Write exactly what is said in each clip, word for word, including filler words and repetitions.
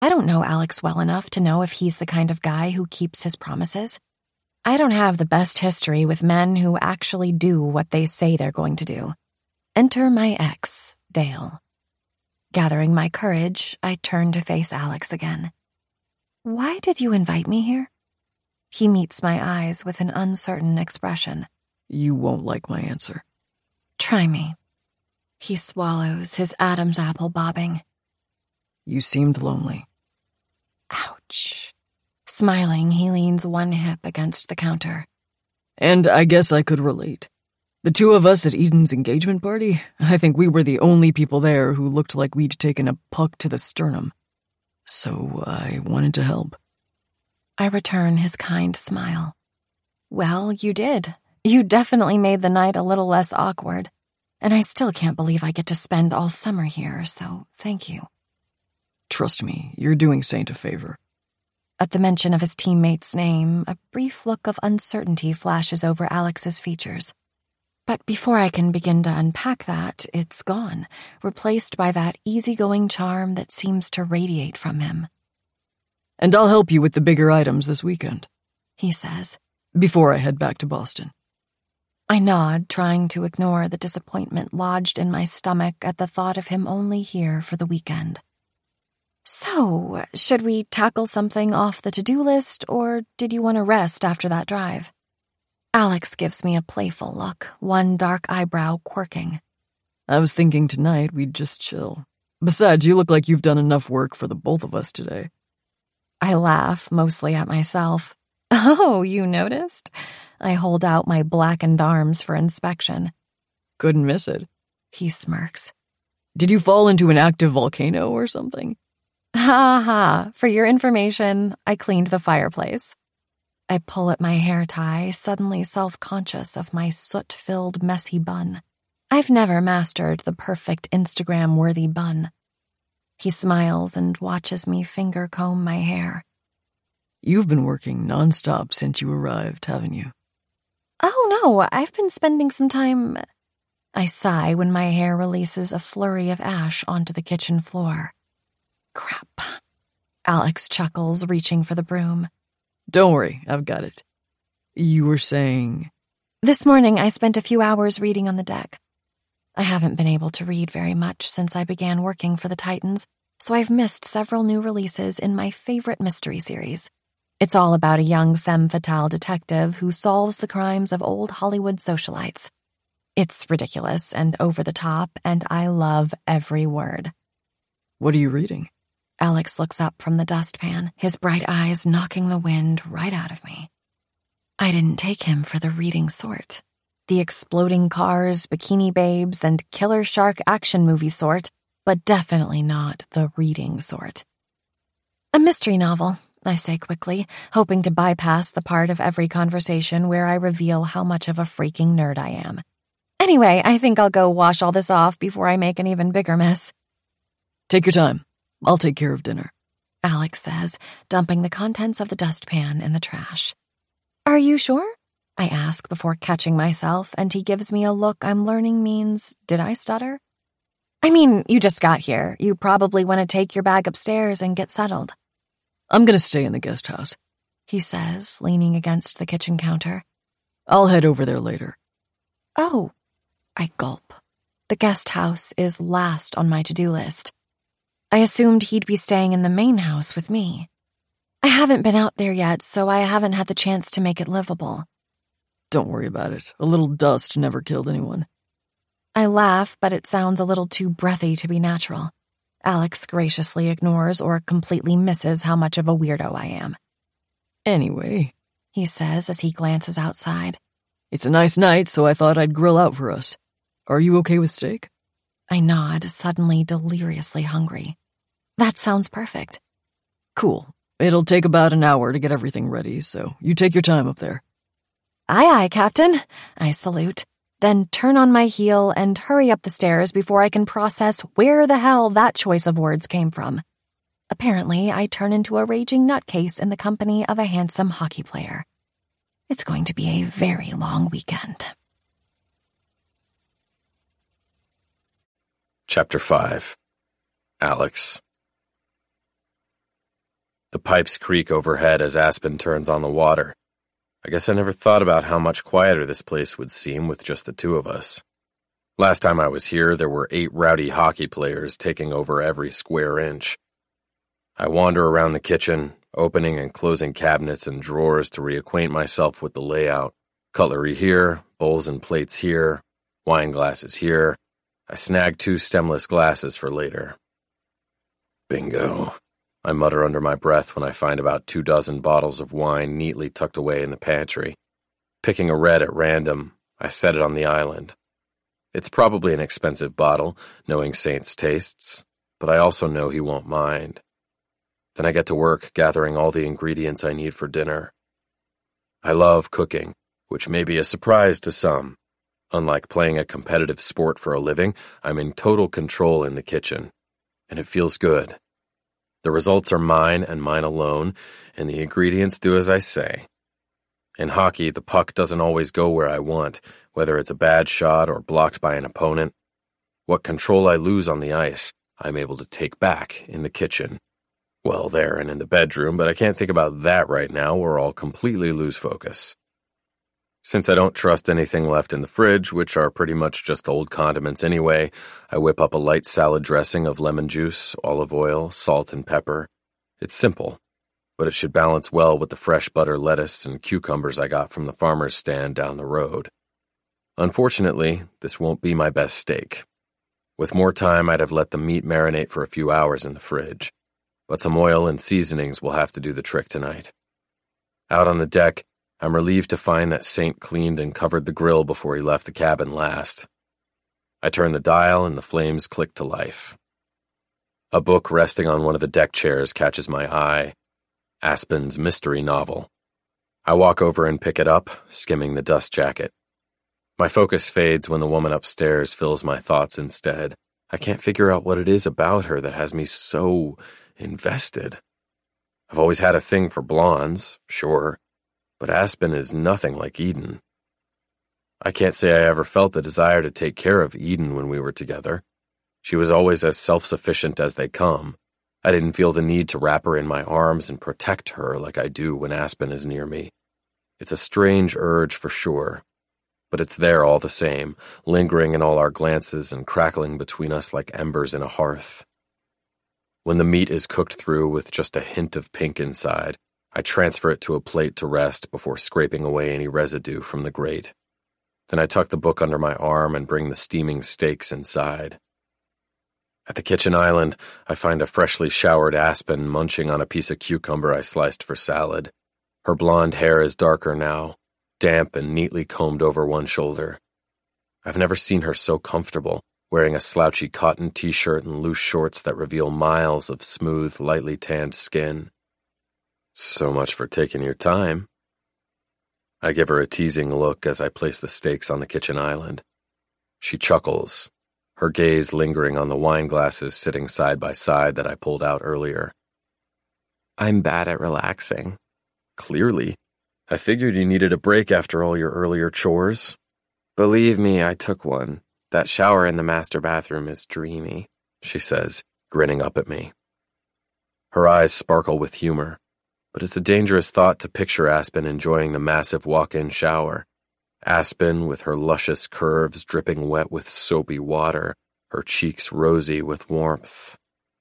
I don't know Alex well enough to know if he's the kind of guy who keeps his promises. I don't have the best history with men who actually do what they say they're going to do. Enter my ex, Dale. Gathering my courage, I turn to face Alex again. Why did you invite me here? He meets my eyes with an uncertain expression. You won't like my answer. Try me. He swallows, his Adam's apple bobbing. You seemed lonely. Ouch. Smiling, he leans one hip against the counter. And I guess I could relate. The two of us at Eden's engagement party, I think we were the only people there who looked like we'd taken a puck to the sternum. So I wanted to help. I return his kind smile. Well, you did. You definitely made the night a little less awkward. And I still can't believe I get to spend all summer here, so thank you. Trust me, you're doing Saint a favor. At the mention of his teammate's name, a brief look of uncertainty flashes over Alex's features. But before I can begin to unpack that, it's gone, replaced by that easygoing charm that seems to radiate from him. And I'll help you with the bigger items this weekend, he says, before I head back to Boston. I nod, trying to ignore the disappointment lodged in my stomach at the thought of him only here for the weekend. So, should we tackle something off the to-do list, or did you want to rest after that drive? Alex gives me a playful look, one dark eyebrow quirking. I was thinking tonight we'd just chill. Besides, you look like you've done enough work for the both of us today. I laugh, mostly at myself. Oh, you noticed? I hold out my blackened arms for inspection. Couldn't miss it. He smirks. Did you fall into an active volcano or something? Ha ha, for your information, I cleaned the fireplace. I pull at my hair tie, suddenly self-conscious of my soot-filled, messy bun. I've never mastered the perfect Instagram-worthy bun. He smiles and watches me finger comb my hair. You've been working nonstop since you arrived, haven't you? Oh no, I've been spending some time... I sigh when my hair releases a flurry of ash onto the kitchen floor. Crap. Alex chuckles, reaching for the broom. Don't worry, I've got it. You were saying... This morning I spent a few hours reading on the deck. I haven't been able to read very much since I began working for the Titans, so I've missed several new releases in my favorite mystery series. It's all about a young femme fatale detective who solves the crimes of old Hollywood socialites. It's ridiculous and over the top, and I love every word. What are you reading? Alex looks up from the dustpan, his bright eyes knocking the wind right out of me. I didn't take him for the reading sort. The exploding cars, bikini babes, and killer shark action movie sort, but definitely not the reading sort. A mystery novel, I say quickly, hoping to bypass the part of every conversation where I reveal how much of a freaking nerd I am. Anyway, I think I'll go wash all this off before I make an even bigger mess. Take your time. I'll take care of dinner, Alex says, dumping the contents of the dustpan in the trash. Are you sure? I ask before catching myself, and he gives me a look I'm learning means, did I stutter? I mean, you just got here. You probably want to take your bag upstairs and get settled. I'm gonna stay in the guest house, he says, leaning against the kitchen counter. I'll head over there later. Oh, I gulp. The guest house is last on my to-do list. I assumed he'd be staying in the main house with me. I haven't been out there yet, so I haven't had the chance to make it livable. Don't worry about it. A little dust never killed anyone. I laugh, but it sounds a little too breathy to be natural. Alex graciously ignores or completely misses how much of a weirdo I am. Anyway, he says as he glances outside. It's a nice night, so I thought I'd grill out for us. Are you okay with steak? I nod, suddenly deliriously hungry. That sounds perfect. Cool. It'll take about an hour to get everything ready, so you take your time up there. Aye, aye, Captain. I salute, then turn on my heel and hurry up the stairs before I can process where the hell that choice of words came from. Apparently, I turn into a raging nutcase in the company of a handsome hockey player. It's going to be a very long weekend. Chapter five. Alex. pipes creak overhead as Aspen turns on the water. I guess I never thought about how much quieter this place would seem with just the two of us. Last time I was here, there were eight rowdy hockey players taking over every square inch. I wander around the kitchen, opening and closing cabinets and drawers to reacquaint myself with the layout. Cutlery here, bowls and plates here, wine glasses here. I snag two stemless glasses for later. Bingo, I mutter under my breath when I find about two dozen bottles of wine neatly tucked away in the pantry. Picking a red at random, I set it on the island. It's probably an expensive bottle, knowing Saint's tastes, but I also know he won't mind. Then I get to work gathering all the ingredients I need for dinner. I love cooking, which may be a surprise to some. Unlike playing a competitive sport for a living, I'm in total control in the kitchen, and it feels good. The results are mine and mine alone, and the ingredients do as I say. In hockey, the puck doesn't always go where I want, whether it's a bad shot or blocked by an opponent. What control I lose on the ice, I'm able to take back in the kitchen. Well, there and in the bedroom, but I can't think about that right now, or I'll completely lose focus. Since I don't trust anything left in the fridge, which are pretty much just old condiments anyway, I whip up a light salad dressing of lemon juice, olive oil, salt, and pepper. It's simple, but it should balance well with the fresh butter lettuce and cucumbers I got from the farmer's stand down the road. Unfortunately, this won't be my best steak. With more time, I'd have let the meat marinate for a few hours in the fridge, but some oil and seasonings will have to do the trick tonight. Out on the deck, I'm relieved to find that Saint cleaned and covered the grill before he left the cabin last. I turn the dial and the flames click to life. A book resting on one of the deck chairs catches my eye. Aspen's mystery novel. I walk over and pick it up, skimming the dust jacket. My focus fades when the woman upstairs fills my thoughts instead. I can't figure out what it is about her that has me so invested. I've always had a thing for blondes, sure, but Aspen is nothing like Eden. I can't say I ever felt the desire to take care of Eden when we were together. She was always as self-sufficient as they come. I didn't feel the need to wrap her in my arms and protect her like I do when Aspen is near me. It's a strange urge for sure, but it's there all the same, lingering in all our glances and crackling between us like embers in a hearth. When the meat is cooked through with just a hint of pink inside, I transfer it to a plate to rest before scraping away any residue from the grate. Then I tuck the book under my arm and bring the steaming steaks inside. At the kitchen island, I find a freshly showered Aspen munching on a piece of cucumber I sliced for salad. Her blonde hair is darker now, damp and neatly combed over one shoulder. I've never seen her so comfortable, wearing a slouchy cotton t-shirt and loose shorts that reveal miles of smooth, lightly tanned skin. So much for taking your time. I give her a teasing look as I place the steaks on the kitchen island. She chuckles, her gaze lingering on the wine glasses sitting side by side that I pulled out earlier. I'm bad at relaxing. Clearly. I figured you needed a break after all your earlier chores. Believe me, I took one. That shower in the master bathroom is dreamy, she says, grinning up at me. Her eyes sparkle with humor. But it's a dangerous thought to picture Aspen enjoying the massive walk-in shower. Aspen, with her luscious curves dripping wet with soapy water, her cheeks rosy with warmth.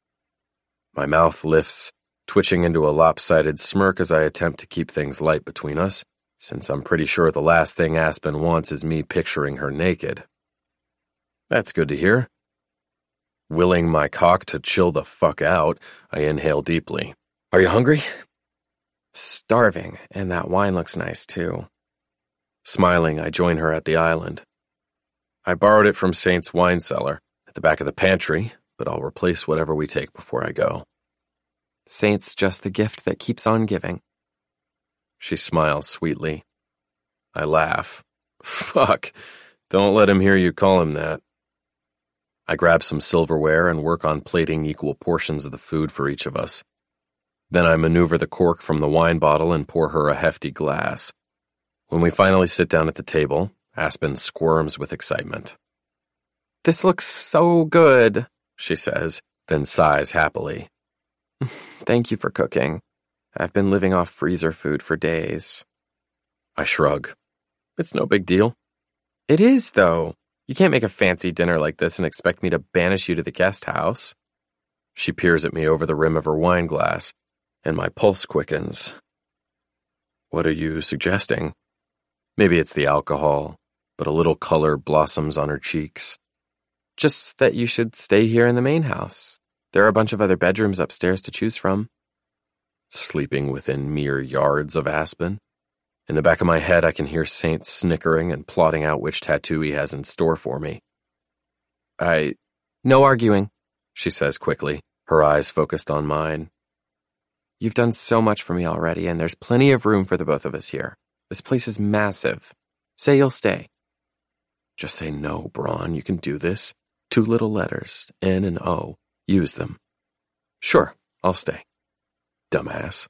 My mouth lifts, twitching into a lopsided smirk as I attempt to keep things light between us, since I'm pretty sure the last thing Aspen wants is me picturing her naked. That's good to hear. Willing my cock to chill the fuck out, I inhale deeply. Are you hungry? Starving, and that wine looks nice, too. Smiling, I join her at the island. I borrowed it from Saint's wine cellar, at the back of the pantry, but I'll replace whatever we take before I go. Saint's just the gift that keeps on giving. She smiles sweetly. I laugh. Fuck, don't let him hear you call him that. I grab some silverware and work on plating equal portions of the food for each of us. Then I maneuver the cork from the wine bottle and pour her a hefty glass. When we finally sit down at the table, Aspen squirms with excitement. This looks so good, she says, then sighs happily. Thank you for cooking. I've been living off freezer food for days. I shrug. It's no big deal. It is, though. You can't make a fancy dinner like this and expect me to banish you to the guest house. She peers at me over the rim of her wine glass, and my pulse quickens. What are you suggesting? Maybe it's the alcohol, but a little color blossoms on her cheeks. Just that you should stay here in the main house. There are a bunch of other bedrooms upstairs to choose from. Sleeping within mere yards of Aspen. In the back of my head, I can hear Saint snickering and plotting out which tattoo he has in store for me. I... No arguing, she says quickly, her eyes focused on mine. You've done so much for me already, and there's plenty of room for the both of us here. This place is massive. Say you'll stay. Just say no, Braun. You can do this. Two little letters, N and O. Use them. Sure, I'll stay. Dumbass.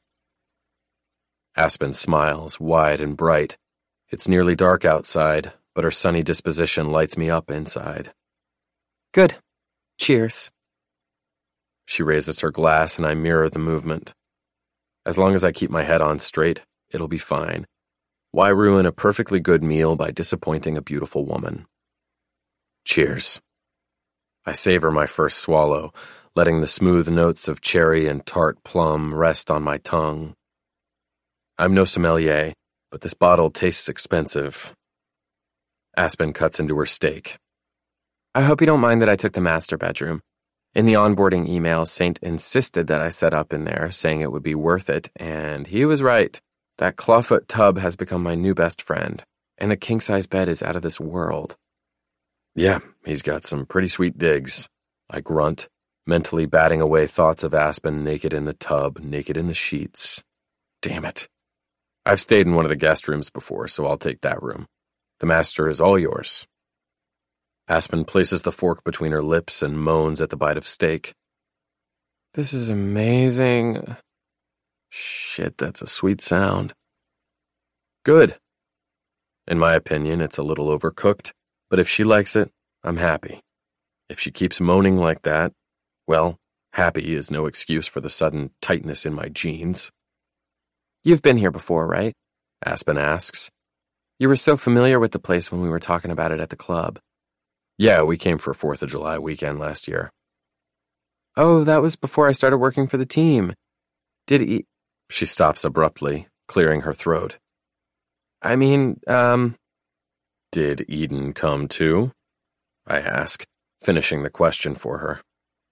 Aspen smiles, wide and bright. It's nearly dark outside, but her sunny disposition lights me up inside. Good. Cheers. She raises her glass and I mirror the movement. As long as I keep my head on straight, it'll be fine. Why ruin a perfectly good meal by disappointing a beautiful woman? Cheers. I savor my first swallow, letting the smooth notes of cherry and tart plum rest on my tongue. I'm no sommelier, but this bottle tastes expensive. Aspen cuts into her steak. I hope you don't mind that I took the master bedroom. In the onboarding email, Saint insisted that I set up in there, saying it would be worth it, and he was right. That clawfoot tub has become my new best friend, and the king-size bed is out of this world. Yeah, he's got some pretty sweet digs. I grunt, mentally batting away thoughts of Aspen naked in the tub, naked in the sheets. Damn it. I've stayed in one of the guest rooms before, so I'll take that room. The master is all yours. Aspen places the fork between her lips and moans at the bite of steak. This is amazing. Shit, that's a sweet sound. Good. In my opinion, it's a little overcooked, but if she likes it, I'm happy. If she keeps moaning like that, well, happy is no excuse for the sudden tightness in my jeans. You've been here before, right? Aspen asks. You were so familiar with the place when we were talking about it at the club. Yeah, we came for fourth of July weekend last year. Oh, that was before I started working for the team. Did he... She stops abruptly, clearing her throat. I mean, um... Did Eden come too? I ask, finishing the question for her.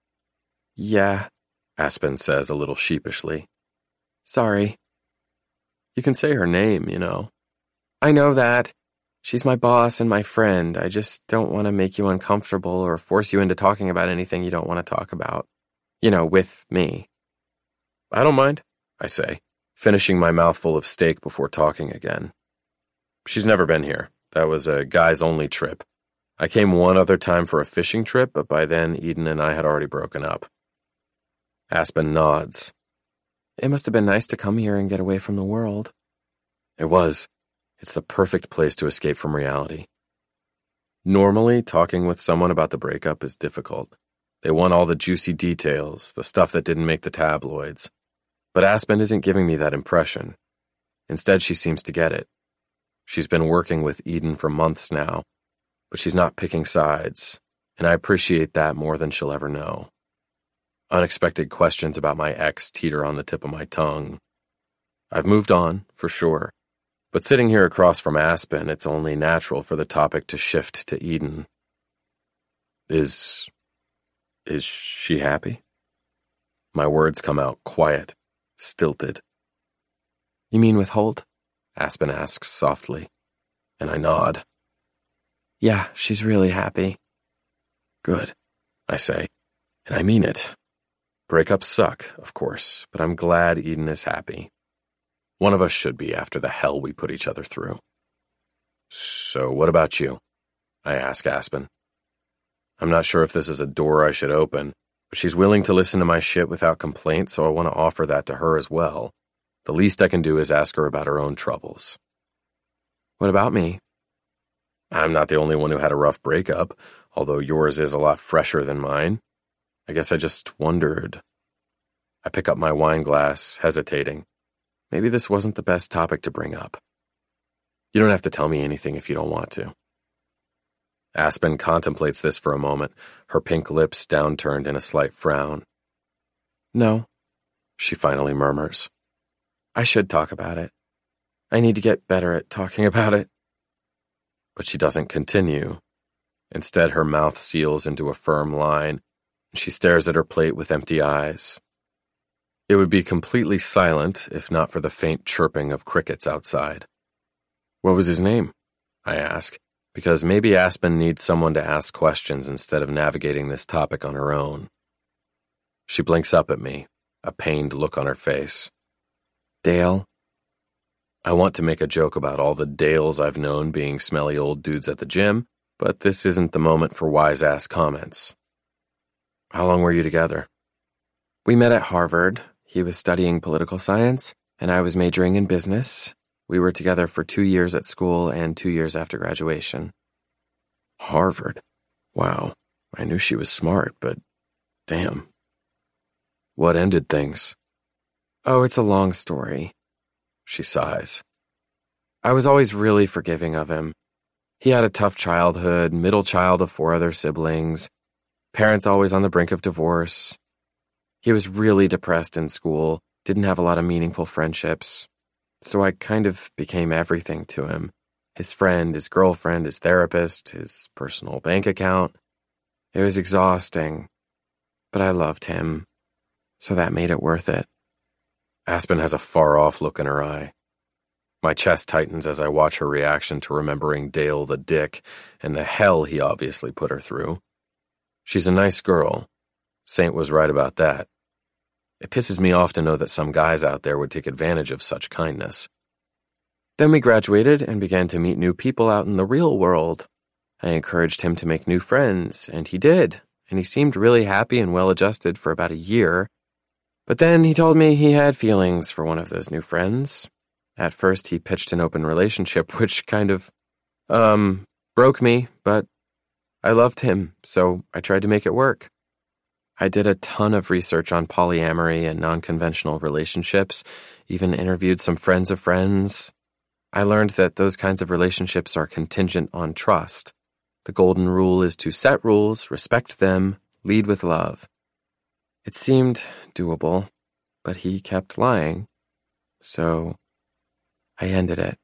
Yeah, Aspen says a little sheepishly. Sorry. You can say her name, you know. I know that. She's my boss and my friend. I just don't want to make you uncomfortable or force you into talking about anything you don't want to talk about. You know, with me. I don't mind, I say, finishing my mouthful of steak before talking again. She's never been here. That was a guys-only trip. I came one other time for a fishing trip, but by then Eden and I had already broken up. Aspen nods. It must have been nice to come here and get away from the world. It was. It's the perfect place to escape from reality. Normally, talking with someone about the breakup is difficult. They want all the juicy details, the stuff that didn't make the tabloids. But Aspen isn't giving me that impression. Instead, she seems to get it. She's been working with Eden for months now, but she's not picking sides, and I appreciate that more than she'll ever know. Unexpected questions about my ex teeter on the tip of my tongue. I've moved on, for sure. But sitting here across from Aspen, it's only natural for the topic to shift to Eden. Is... is she happy? My words come out quiet, stilted. You mean with Holt? Aspen asks softly, and I nod. Yeah, she's really happy. Good, I say, and I mean it. Breakups suck, of course, but I'm glad Eden is happy. One of us should be after the hell we put each other through. So what about you? I ask Aspen. I'm not sure if this is a door I should open, but she's willing to listen to my shit without complaint, so I want to offer that to her as well. The least I can do is ask her about her own troubles. What about me? I'm not the only one who had a rough breakup, although yours is a lot fresher than mine. I guess I just wondered. I pick up my wine glass, hesitating, maybe this wasn't the best topic to bring up. You don't have to tell me anything if you don't want to. Aspen contemplates this for a moment, her pink lips downturned in a slight frown. No, she finally murmurs. I should talk about it. I need to get better at talking about it. But she doesn't continue. Instead, her mouth seals into a firm line, and she stares at her plate with empty eyes. It would be completely silent if not for the faint chirping of crickets outside. What was his name? I ask, because maybe Aspen needs someone to ask questions instead of navigating this topic on her own. She blinks up at me, a pained look on her face. Dale? I want to make a joke about all the Dales I've known being smelly old dudes at the gym, but this isn't the moment for wise-ass comments. How long were you together? We met at Harvard. He was studying political science, and I was majoring in business. We were together for two years at school and two years after graduation. Harvard? Wow, I knew she was smart, but damn. What ended things? Oh, it's a long story. She sighs. I was always really forgiving of him. He had a tough childhood, middle child of four other siblings, parents always on the brink of divorce. He was really depressed in school, didn't have a lot of meaningful friendships. So I kind of became everything to him. His friend, his girlfriend, his therapist, his personal bank account. It was exhausting, but I loved him, so that made it worth it. Aspen has a far-off look in her eye. My chest tightens as I watch her reaction to remembering Dale the dick and the hell he obviously put her through. She's a nice girl. Saint was right about that. It pisses me off to know that some guys out there would take advantage of such kindness. Then we graduated and began to meet new people out in the real world. I encouraged him to make new friends, and he did, and he seemed really happy and well-adjusted for about a year. But then he told me he had feelings for one of those new friends. At first, he pitched an open relationship, which kind of, um, broke me, but I loved him, so I tried to make it work. I did a ton of research on polyamory and non-conventional relationships, even interviewed some friends of friends. I learned that those kinds of relationships are contingent on trust. The golden rule is to set rules, respect them, lead with love. It seemed doable, but he kept lying, so I ended it.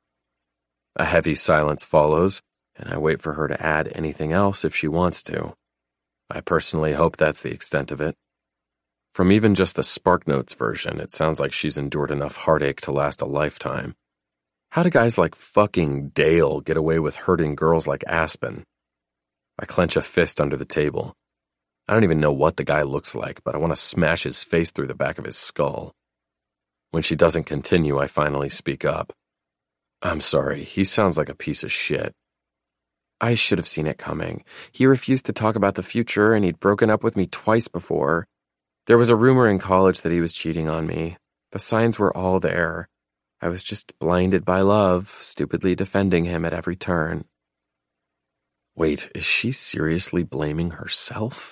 A heavy silence follows, and I wait for her to add anything else if she wants to. I personally hope that's the extent of it. From even just the SparkNotes version, it sounds like she's endured enough heartache to last a lifetime. How do guys like fucking Dale get away with hurting girls like Aspen? I clench a fist under the table. I don't even know what the guy looks like, but I want to smash his face through the back of his skull. When she doesn't continue, I finally speak up. I'm sorry, he sounds like a piece of shit. I should have seen it coming. He refused to talk about the future, and he'd broken up with me twice before. There was a rumor in college that he was cheating on me. The signs were all there. I was just blinded by love, stupidly defending him at every turn. Wait, is she seriously blaming herself?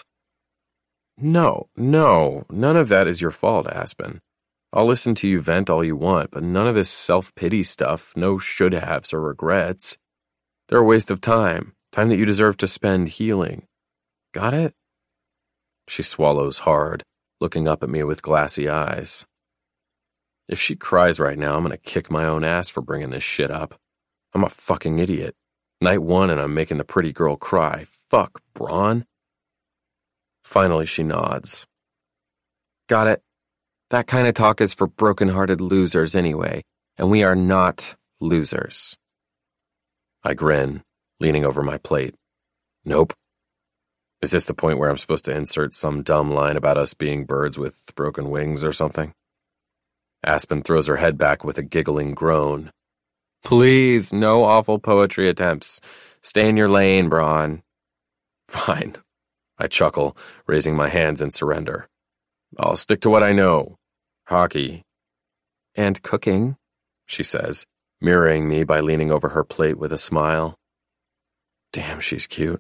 No, no, none of that is your fault, Aspen. I'll listen to you vent all you want, but none of this self-pity stuff, no should-haves or regrets. They're a waste of time, time that you deserve to spend healing. Got it? She swallows hard, looking up at me with glassy eyes. If she cries right now, I'm gonna kick my own ass for bringing this shit up. I'm a fucking idiot. Night one and I'm making the pretty girl cry. Fuck, Braun. Finally, she nods. Got it. That kind of talk is for broken-hearted losers anyway, and we are not losers. I grin, leaning over my plate. Nope. Is this the point where I'm supposed to insert some dumb line about us being birds with broken wings or something? Aspen throws her head back with a giggling groan. Please, no awful poetry attempts. Stay in your lane, Braun. Fine. I chuckle, raising my hands in surrender. I'll stick to what I know. Hockey. And cooking, she says, mirroring me by leaning over her plate with a smile. Damn, she's cute.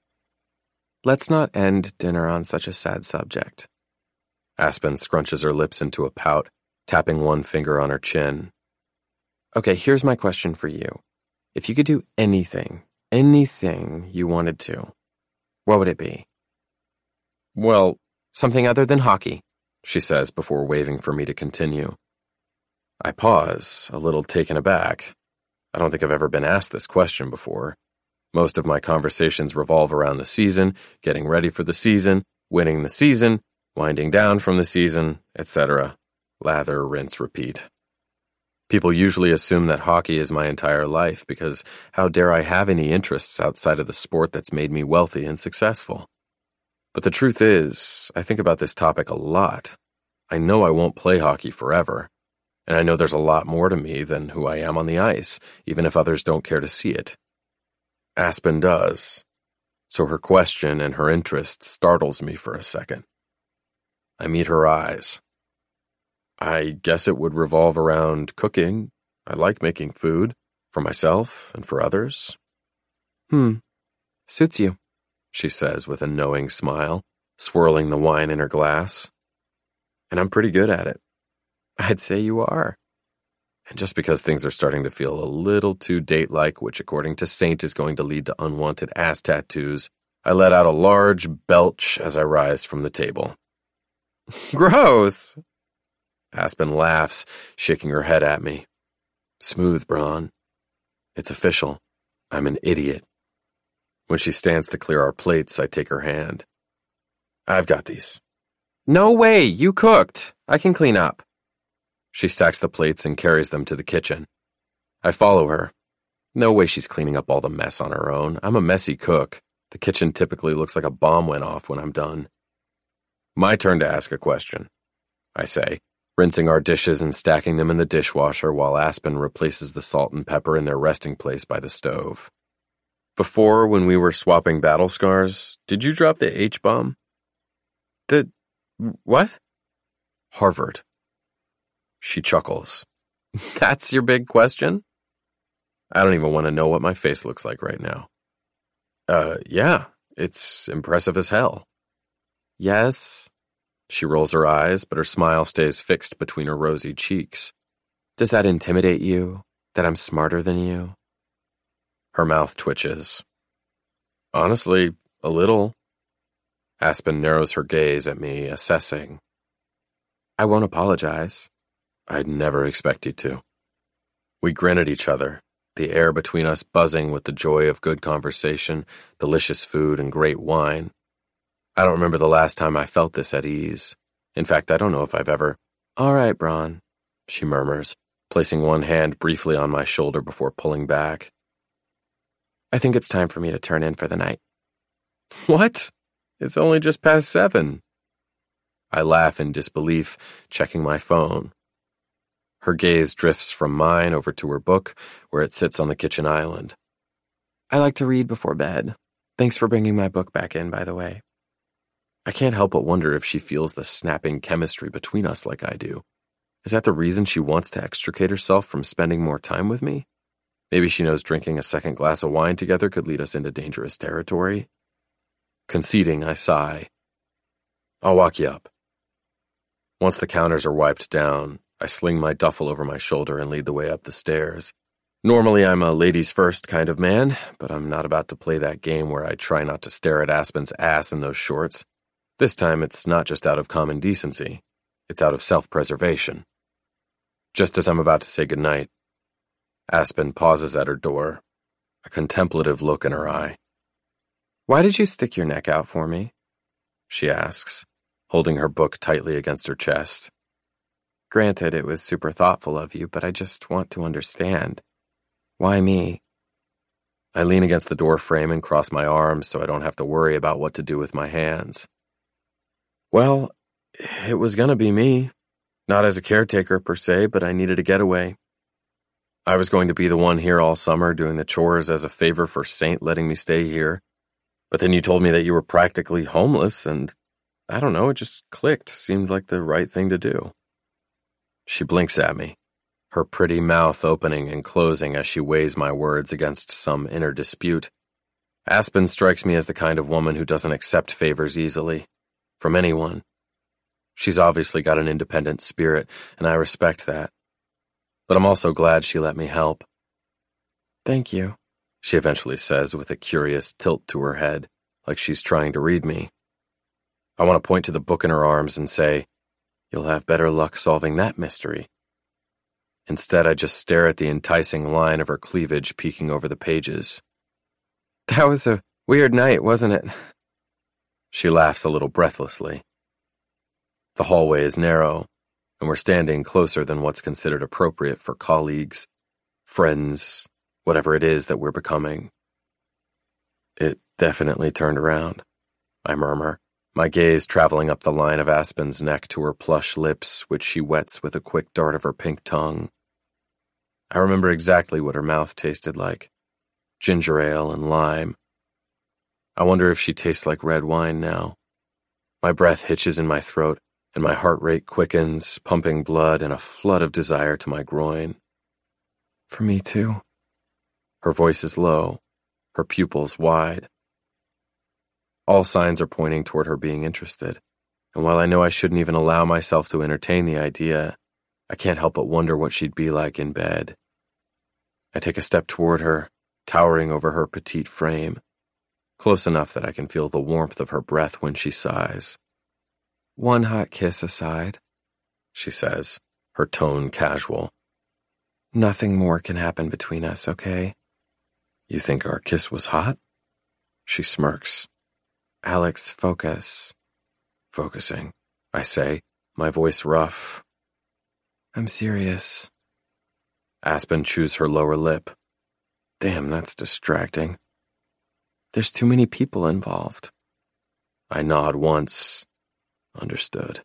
Let's not end dinner on such a sad subject. Aspen scrunches her lips into a pout, tapping one finger on her chin. Okay, here's my question for you. If you could do anything, anything you wanted to, what would it be? Well, something other than hockey, she says before waving for me to continue. I pause, a little taken aback. I don't think I've ever been asked this question before. Most of my conversations revolve around the season, getting ready for the season, winning the season, winding down from the season, et cetera. Lather, rinse, repeat. People usually assume that hockey is my entire life because how dare I have any interests outside of the sport that's made me wealthy and successful? But the truth is, I think about this topic a lot. I know I won't play hockey forever, and I know there's a lot more to me than who I am on the ice, even if others don't care to see it. Aspen does, so her question and her interest startles me for a second. I meet her eyes. I guess it would revolve around cooking. I like making food, for myself and for others. Hmm, suits you, she says with a knowing smile, swirling the wine in her glass. And I'm pretty good at it. I'd say you are. And just because things are starting to feel a little too date-like, which according to Saint is going to lead to unwanted ass tattoos, I let out a large belch as I rise from the table. Gross! Aspen laughs, shaking her head at me. Smooth, Braun. It's official. I'm an idiot. When she stands to clear our plates, I take her hand. I've got these. No way, you cooked. I can clean up. She stacks the plates and carries them to the kitchen. I follow her. No way she's cleaning up all the mess on her own. I'm a messy cook. The kitchen typically looks like a bomb went off when I'm done. My turn to ask a question, I say, rinsing our dishes and stacking them in the dishwasher while Aspen replaces the salt and pepper in their resting place by the stove. Before, when we were swapping battle scars, did you drop the H-bomb? The... what? Harvard. She chuckles. That's your big question? I don't even want to know what my face looks like right now. Uh, yeah, it's impressive as hell. Yes? She rolls her eyes, but her smile stays fixed between her rosy cheeks. Does that intimidate you? That I'm smarter than you? Her mouth twitches. Honestly, a little. Aspen narrows her gaze at me, assessing. I won't apologize. I'd never expect you to. We grin at each other, the air between us buzzing with the joy of good conversation, delicious food, and great wine. I don't remember the last time I felt this at ease. In fact, I don't know if I've ever... All right, Braun, she murmurs, placing one hand briefly on my shoulder before pulling back. I think it's time for me to turn in for the night. What? It's only just past seven. I laugh in disbelief, checking my phone. Her gaze drifts from mine over to her book, where it sits on the kitchen island. I like to read before bed. Thanks for bringing my book back in, by the way. I can't help but wonder if she feels the snapping chemistry between us like I do. Is that the reason she wants to extricate herself from spending more time with me? Maybe she knows drinking a second glass of wine together could lead us into dangerous territory. Conceding, I sigh. I'll walk you up. Once the counters are wiped down, I sling my duffel over my shoulder and lead the way up the stairs. Normally I'm a ladies first kind of man, but I'm not about to play that game where I try not to stare at Aspen's ass in those shorts. This time it's not just out of common decency. It's out of self-preservation. Just as I'm about to say goodnight, Aspen pauses at her door, a contemplative look in her eye. Why did you stick your neck out for me? She asks, holding her book tightly against her chest. Granted, it was super thoughtful of you, but I just want to understand. Why me? I lean against the door frame and cross my arms so I don't have to worry about what to do with my hands. Well, it was gonna be me. Not as a caretaker per se, but I needed a getaway. I was going to be the one here all summer doing the chores as a favor for Saint letting me stay here. But then you told me that you were practically homeless and, I don't know, it just clicked. Seemed like the right thing to do. She blinks at me, her pretty mouth opening and closing as she weighs my words against some inner dispute. Aspen strikes me as the kind of woman who doesn't accept favors easily, from anyone. She's obviously got an independent spirit, and I respect that. But I'm also glad she let me help. "Thank you," she eventually says with a curious tilt to her head, like she's trying to read me. I want to point to the book in her arms and say, "You'll have better luck solving that mystery." Instead, I just stare at the enticing line of her cleavage peeking over the pages. "That was a weird night, wasn't it?" She laughs a little breathlessly. The hallway is narrow, and we're standing closer than what's considered appropriate for colleagues, friends, whatever it is that we're becoming. "It definitely turned around," I murmur, my gaze traveling up the line of Aspen's neck to her plush lips, which she wets with a quick dart of her pink tongue. I remember exactly what her mouth tasted like. Ginger ale and lime. I wonder if she tastes like red wine now. My breath hitches in my throat, and my heart rate quickens, pumping blood and a flood of desire to my groin. "For me too." Her voice is low, her pupils wide. All signs are pointing toward her being interested, and while I know I shouldn't even allow myself to entertain the idea, I can't help but wonder what she'd be like in bed. I take a step toward her, towering over her petite frame, close enough that I can feel the warmth of her breath when she sighs. "One hot kiss aside," she says, her tone casual. "Nothing more can happen between us, okay?" "You think our kiss was hot?" She smirks. "Alex, focus." "Focusing," I say, my voice rough. "I'm serious." Aspen chews her lower lip. Damn, that's distracting. "There's too many people involved." I nod once. Understood.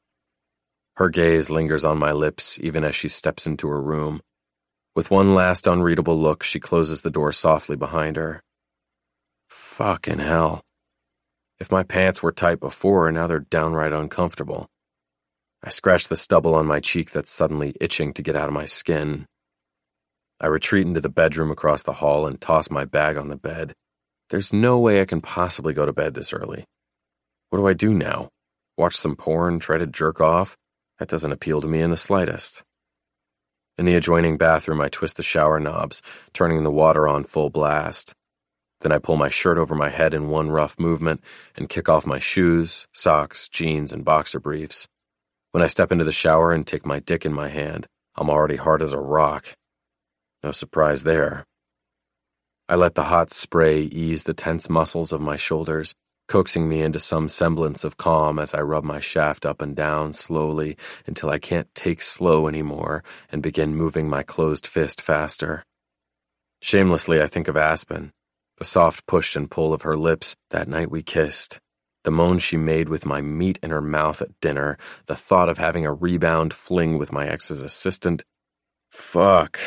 Her gaze lingers on my lips even as she steps into her room. With one last unreadable look, she closes the door softly behind her. Fucking hell. If my pants were tight before, now they're downright uncomfortable. I scratch the stubble on my cheek that's suddenly itching to get out of my skin. I retreat into the bedroom across the hall and toss my bag on the bed. There's no way I can possibly go to bed this early. What do I do now? Watch some porn, try to jerk off? That doesn't appeal to me in the slightest. In the adjoining bathroom, I twist the shower knobs, turning the water on full blast. Then I pull my shirt over my head in one rough movement and kick off my shoes, socks, jeans, and boxer briefs. When I step into the shower and take my dick in my hand, I'm already hard as a rock. No surprise there. I let the hot spray ease the tense muscles of my shoulders, coaxing me into some semblance of calm as I rub my shaft up and down slowly until I can't take slow anymore and begin moving my closed fist faster. Shamelessly, I think of Aspen, the soft push and pull of her lips that night we kissed, the moan she made with my meat in her mouth at dinner, the thought of having a rebound fling with my ex's assistant. Fuck.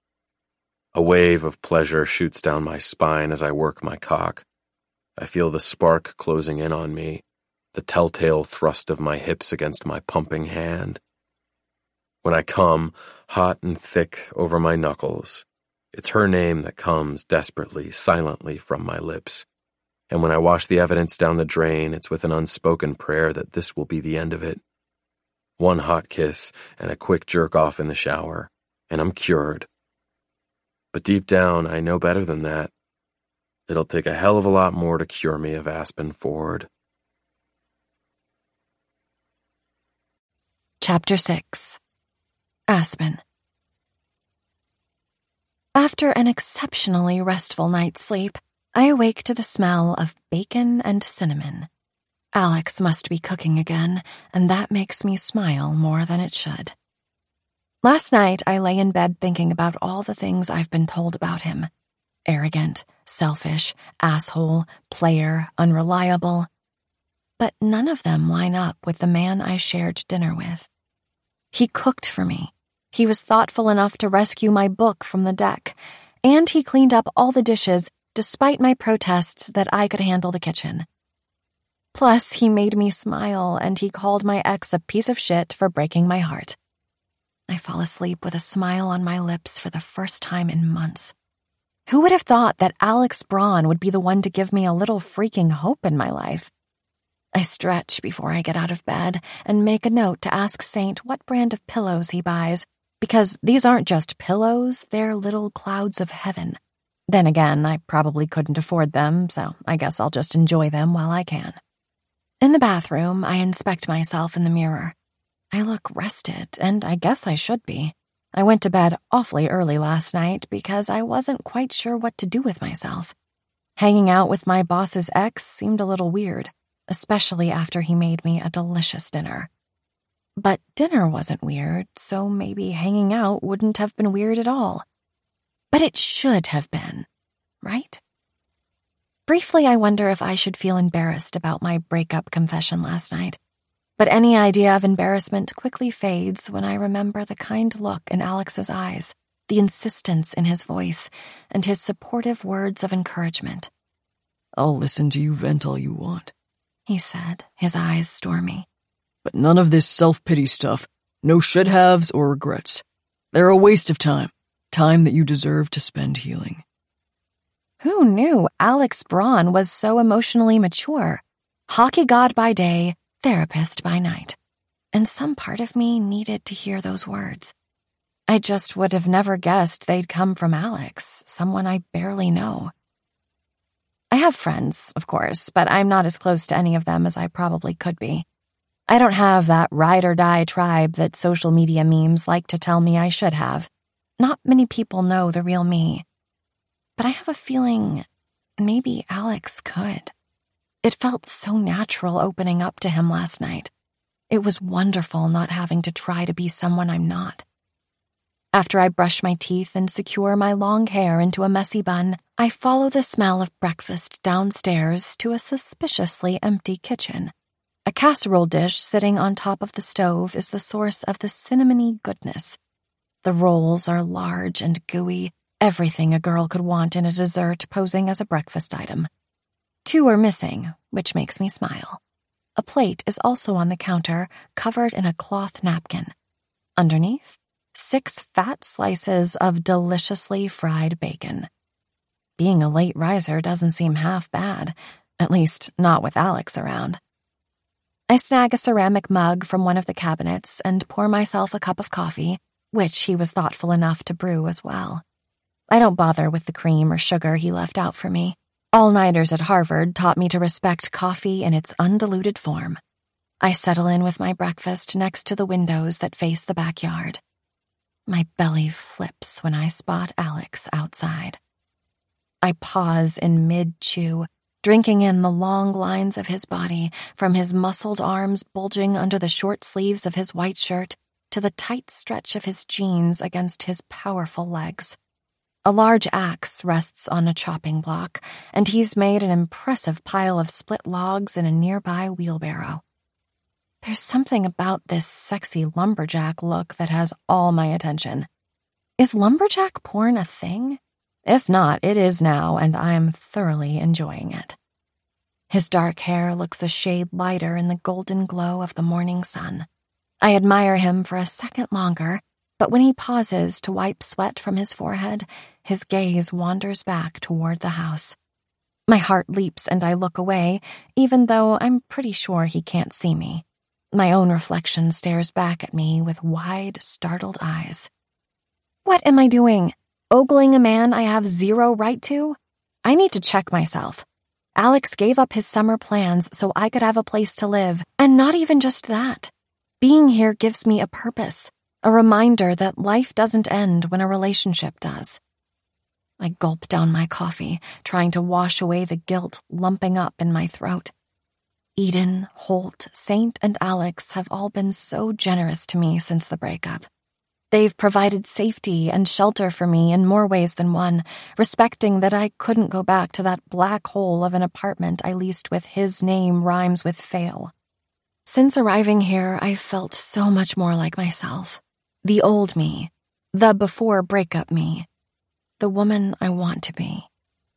A wave of pleasure shoots down my spine as I work my cock. I feel the spark closing in on me, the telltale thrust of my hips against my pumping hand. When I come, hot and thick over my knuckles, it's her name that comes desperately, silently from my lips. And when I wash the evidence down the drain, it's with an unspoken prayer that this will be the end of it. One hot kiss and a quick jerk off in the shower, and I'm cured. But deep down, I know better than that. It'll take a hell of a lot more to cure me of Aspen Ford. Chapter six. Aspen. After an exceptionally restful night's sleep, I awake to the smell of bacon and cinnamon. Alex must be cooking again, and that makes me smile more than it should. Last night, I lay in bed thinking about all the things I've been told about him. Arrogant, selfish, asshole, player, unreliable. But none of them line up with the man I shared dinner with. He cooked for me. He was thoughtful enough to rescue my book from the deck, and he cleaned up all the dishes despite my protests that I could handle the kitchen. Plus, he made me smile, and he called my ex a piece of shit for breaking my heart. I fall asleep with a smile on my lips for the first time in months. Who would have thought that Alex Braun would be the one to give me a little freaking hope in my life? I stretch before I get out of bed and make a note to ask Saint what brand of pillows he buys, because these aren't just pillows, they're little clouds of heaven. Then again, I probably couldn't afford them, so I guess I'll just enjoy them while I can. In the bathroom, I inspect myself in the mirror. I look rested, and I guess I should be. I went to bed awfully early last night because I wasn't quite sure what to do with myself. Hanging out with my boss's ex seemed a little weird, especially after he made me a delicious dinner. But dinner wasn't weird, so maybe hanging out wouldn't have been weird at all. But it should have been, right? Briefly, I wonder if I should feel embarrassed about my breakup confession last night. But any idea of embarrassment quickly fades when I remember the kind look in Alex's eyes, the insistence in his voice, and his supportive words of encouragement. "I'll listen to you vent all you want," he said, his eyes stormy. "But none of this self-pity stuff. No should-haves or regrets. They're a waste of time. Time that you deserve to spend healing." Who knew Alex Braun was so emotionally mature? Hockey god by day, therapist by night. And some part of me needed to hear those words. I just would have never guessed they'd come from Alex, someone I barely know. I have friends, of course, but I'm not as close to any of them as I probably could be. I don't have that ride-or-die tribe that social media memes like to tell me I should have. Not many people know the real me. But I have a feeling maybe Alex could. It felt so natural opening up to him last night. It was wonderful not having to try to be someone I'm not. After I brush my teeth and secure my long hair into a messy bun, I follow the smell of breakfast downstairs to a suspiciously empty kitchen. A casserole dish sitting on top of the stove is the source of the cinnamony goodness. The rolls are large and gooey, everything a girl could want in a dessert posing as a breakfast item. Two are missing, which makes me smile. A plate is also on the counter, covered in a cloth napkin. Underneath, six fat slices of deliciously fried bacon. Being a late riser doesn't seem half bad, at least not with Alex around. I snag a ceramic mug from one of the cabinets and pour myself a cup of coffee, which he was thoughtful enough to brew as well. I don't bother with the cream or sugar he left out for me. All-nighters at Harvard taught me to respect coffee in its undiluted form. I settle in with my breakfast next to the windows that face the backyard. My belly flips when I spot Alex outside. I pause in mid-chew, drinking in the long lines of his body, from his muscled arms bulging under the short sleeves of his white shirt to the tight stretch of his jeans against his powerful legs. A large axe rests on a chopping block, and he's made an impressive pile of split logs in a nearby wheelbarrow. There's something about this sexy lumberjack look that has all my attention. Is lumberjack porn a thing? If not, it is now, and I'm thoroughly enjoying it. His dark hair looks a shade lighter in the golden glow of the morning sun. I admire him for a second longer, but when he pauses to wipe sweat from his forehead, his gaze wanders back toward the house. My heart leaps and I look away, even though I'm pretty sure he can't see me. My own reflection stares back at me with wide, startled eyes. What am I doing? Ogling a man I have zero right to? I need to check myself. Alex gave up his summer plans so I could have a place to live, and not even just that. Being here gives me a purpose, a reminder that life doesn't end when a relationship does. I gulp down my coffee, trying to wash away the guilt lumping up in my throat. Eden, Holt, Saint, and Alex have all been so generous to me since the breakup. They've provided safety and shelter for me in more ways than one, respecting that I couldn't go back to that black hole of an apartment I leased with his name rhymes with fail. Since arriving here, I've felt so much more like myself. The old me, the before-breakup me, the woman I want to be.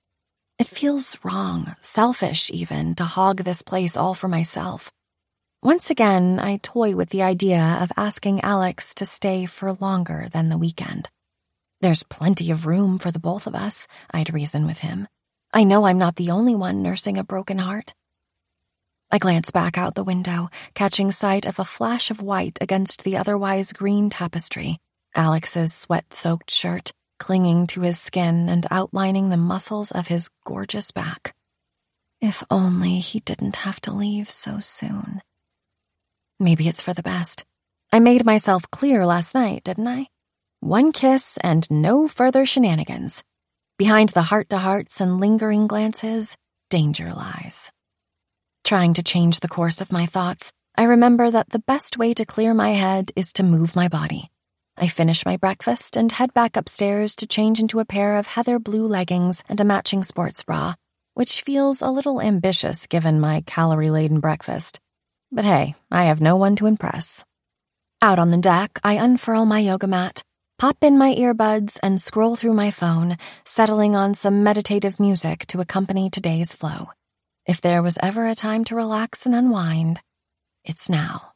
It feels wrong, selfish even, to hog this place all for myself. Once again, I toy with the idea of asking Alex to stay for longer than the weekend. There's plenty of room for the both of us, I'd reason with him. I know I'm not the only one nursing a broken heart. I glance back out the window, catching sight of a flash of white against the otherwise green tapestry, Alex's sweat-soaked shirt clinging to his skin and outlining the muscles of his gorgeous back. If only he didn't have to leave so soon. Maybe it's for the best. I made myself clear last night, didn't I? One kiss and no further shenanigans. Behind the heart-to-hearts and lingering glances, danger lies. Trying to change the course of my thoughts, I remember that the best way to clear my head is to move my body. I finish my breakfast and head back upstairs to change into a pair of heather blue leggings and a matching sports bra, which feels a little ambitious given my calorie-laden breakfast. But hey, I have no one to impress. Out on the deck, I unfurl my yoga mat, pop in my earbuds, and scroll through my phone, settling on some meditative music to accompany today's flow. If there was ever a time to relax and unwind, it's now.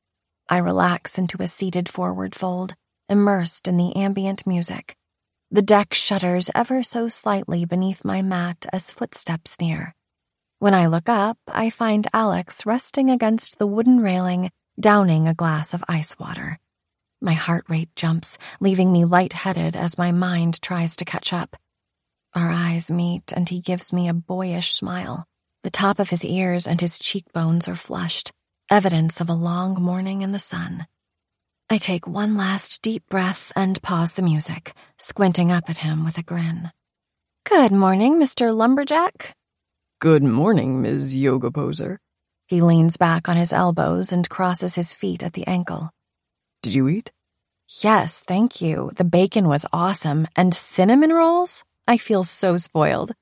I relax into a seated forward fold, immersed in the ambient music. The deck shudders ever so slightly beneath my mat as footsteps near. When I look up, I find Alex resting against the wooden railing, downing a glass of ice water. My heart rate jumps, leaving me lightheaded as my mind tries to catch up. Our eyes meet, and he gives me a boyish smile. The top of his ears and his cheekbones are flushed, evidence of a long morning in the sun. I take one last deep breath and pause the music, squinting up at him with a grin. Good morning, Mister Lumberjack. Good morning, Miz Yoga Poser. He leans back on his elbows and crosses his feet at the ankle. Did you eat? Yes, thank you. The bacon was awesome. And cinnamon rolls? I feel so spoiled.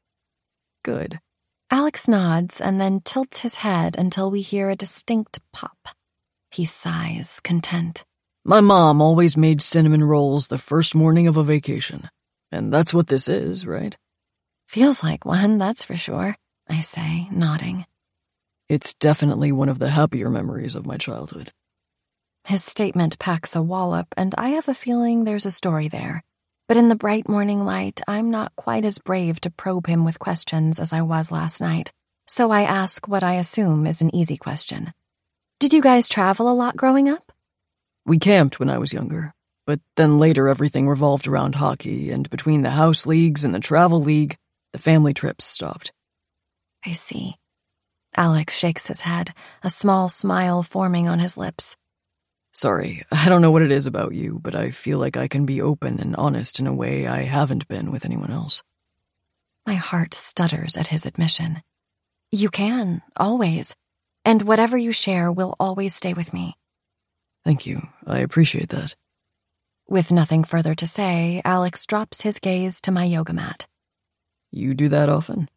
Good. Alex nods and then tilts his head until we hear a distinct pop. He sighs, content. My mom always made cinnamon rolls the first morning of a vacation. And that's what this is, right? Feels like one, that's for sure, I say, nodding. It's definitely one of the happier memories of my childhood. His statement packs a wallop, and I have a feeling there's a story there. But in the bright morning light, I'm not quite as brave to probe him with questions as I was last night, so I ask what I assume is an easy question. Did you guys travel a lot growing up? We camped when I was younger, but then later everything revolved around hockey, and between the house leagues and the travel league, the family trips stopped. I see. Alex shakes his head, a small smile forming on his lips. Sorry, I don't know what it is about you, but I feel like I can be open and honest in a way I haven't been with anyone else. My heart stutters at his admission. You can, always. And whatever you share will always stay with me. Thank you. I appreciate that. With nothing further to say, Alex drops his gaze to my yoga mat. You do that often?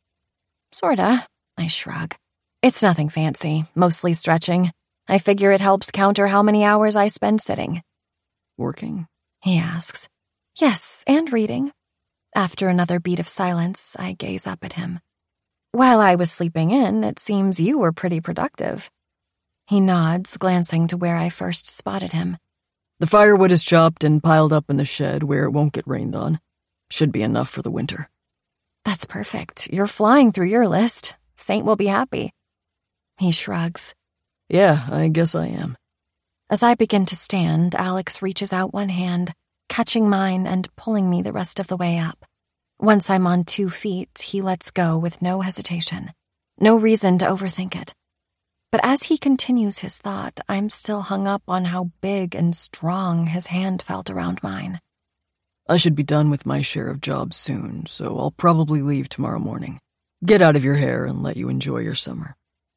Sorta. I shrug. It's nothing fancy, mostly stretching. I figure it helps counter how many hours I spend sitting. Working? He asks. Yes, and reading. After another beat of silence, I gaze up at him. While I was sleeping in, it seems you were pretty productive. He nods, glancing to where I first spotted him. The firewood is chopped and piled up in the shed where it won't get rained on. Should be enough for the winter. That's perfect. You're flying through your list. Saint will be happy. He shrugs. Yeah, I guess I am. As I begin to stand, Alex reaches out one hand, catching mine and pulling me the rest of the way up. Once I'm on two feet, he lets go with no hesitation. No reason to overthink it. But as he continues his thought, I'm still hung up on how big and strong his hand felt around mine. I should be done with my share of jobs soon, so I'll probably leave tomorrow morning. Get out of your hair and let you enjoy your summer.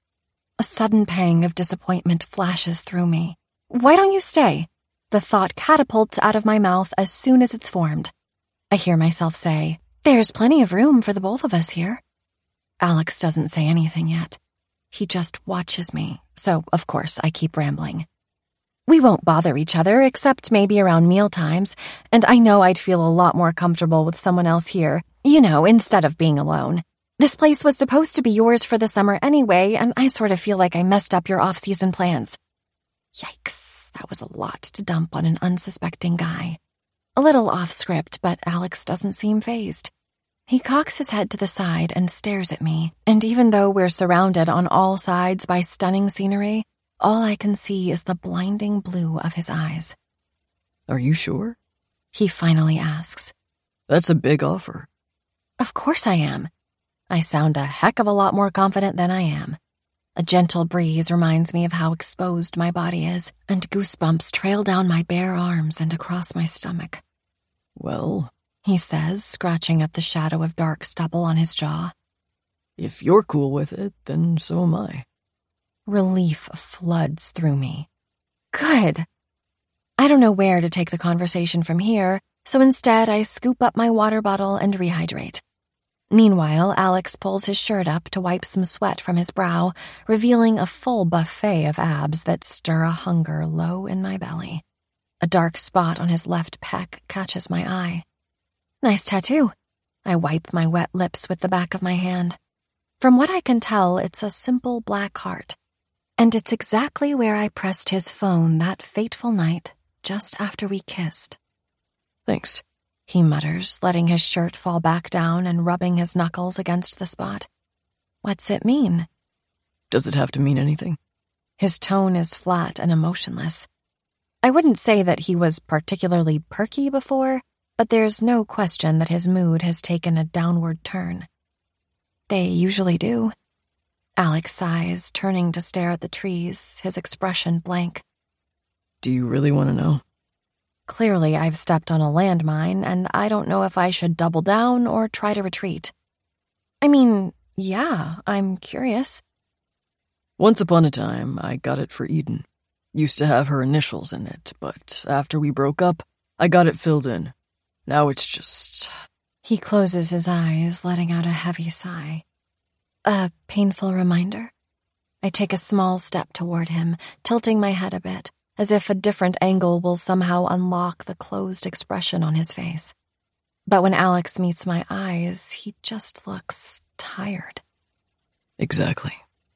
A sudden pang of disappointment flashes through me. Why don't you stay? The thought catapults out of my mouth as soon as it's formed. I hear myself say, there's plenty of room for the both of us here. Alex doesn't say anything yet. He just watches me, so of course I keep rambling. We won't bother each other, except maybe around meal times, and I know I'd feel a lot more comfortable with someone else here, you know, instead of being alone. This place was supposed to be yours for the summer anyway, and I sort of feel like I messed up your off-season plans. Yikes, that was a lot to dump on an unsuspecting guy. A little off-script, but Alex doesn't seem fazed. He cocks his head to the side and stares at me, and even though we're surrounded on all sides by stunning scenery, all I can see is the blinding blue of his eyes. Are you sure? He finally asks. That's a big offer. Of course I am. I sound a heck of a lot more confident than I am. A gentle breeze reminds me of how exposed my body is, and goosebumps trail down my bare arms and across my stomach. Well, he says, scratching at the shadow of dark stubble on his jaw. If you're cool with it, then so am I. Relief floods through me. Good. I don't know where to take the conversation from here, so instead I scoop up my water bottle and rehydrate. Meanwhile, Alex pulls his shirt up to wipe some sweat from his brow, revealing a full buffet of abs that stir a hunger low in my belly. A dark spot on his left pec catches my eye. Nice tattoo. I wipe my wet lips with the back of my hand. From what I can tell, it's a simple black heart. And it's exactly where I pressed his phone that fateful night, just after we kissed. Thanks, he mutters, letting his shirt fall back down and rubbing his knuckles against the spot. What's it mean? Does it have to mean anything? His tone is flat and emotionless. I wouldn't say that he was particularly perky before, but there's no question that his mood has taken a downward turn. They usually do. Alex sighs, turning to stare at the trees, his expression blank. Do you really want to know? Clearly, I've stepped on a landmine, and I don't know if I should double down or try to retreat. I mean, yeah, I'm curious. Once upon a time, I got it for Eden. Used to have her initials in it, but after we broke up, I got it filled in. Now it's just... He closes his eyes, letting out a heavy sigh. A painful reminder? I take a small step toward him, tilting my head a bit, as if a different angle will somehow unlock the closed expression on his face. But when Alex meets my eyes, he just looks tired. Exactly.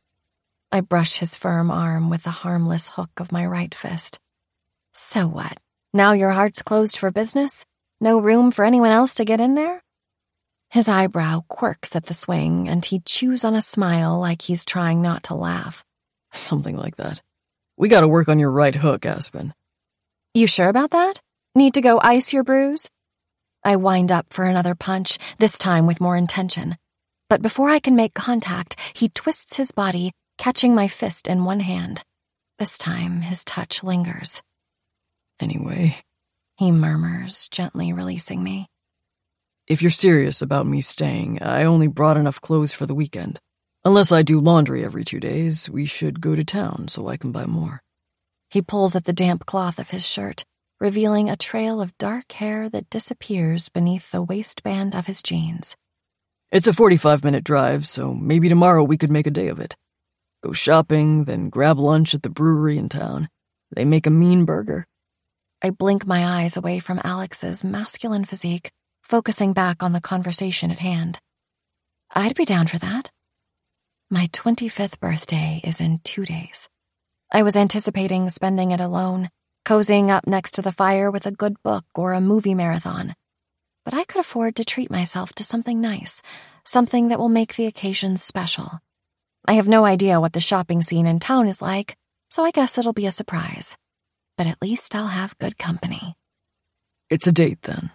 I brush his firm arm with the harmless hook of my right fist. So what? Now your heart's closed for business? No room for anyone else to get in there? His eyebrow quirks at the swing, and he chews on a smile like he's trying not to laugh. Something like that. We gotta work on your right hook, Aspen. You sure about that? Need to go ice your bruise? I wind up for another punch, this time with more intention. But before I can make contact, he twists his body, catching my fist in one hand. This time, his touch lingers. Anyway, he murmurs, gently releasing me. If you're serious about me staying, I only brought enough clothes for the weekend. Unless I do laundry every two days, we should go to town so I can buy more. He pulls at the damp cloth of his shirt, revealing a trail of dark hair that disappears beneath the waistband of his jeans. It's a forty-five minute drive, so maybe tomorrow we could make a day of it. Go shopping, then grab lunch at the brewery in town. They make a mean burger. I blink my eyes away from Alex's masculine physique, focusing back on the conversation at hand. I'd be down for that. My twenty-fifth birthday is in two days. I was anticipating spending it alone, cozying up next to the fire with a good book or a movie marathon. But I could afford to treat myself to something nice, something that will make the occasion special. I have no idea what the shopping scene in town is like, so I guess it'll be a surprise. But at least I'll have good company. It's a date, then.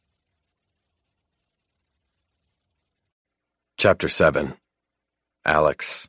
Chapter seven. Alex.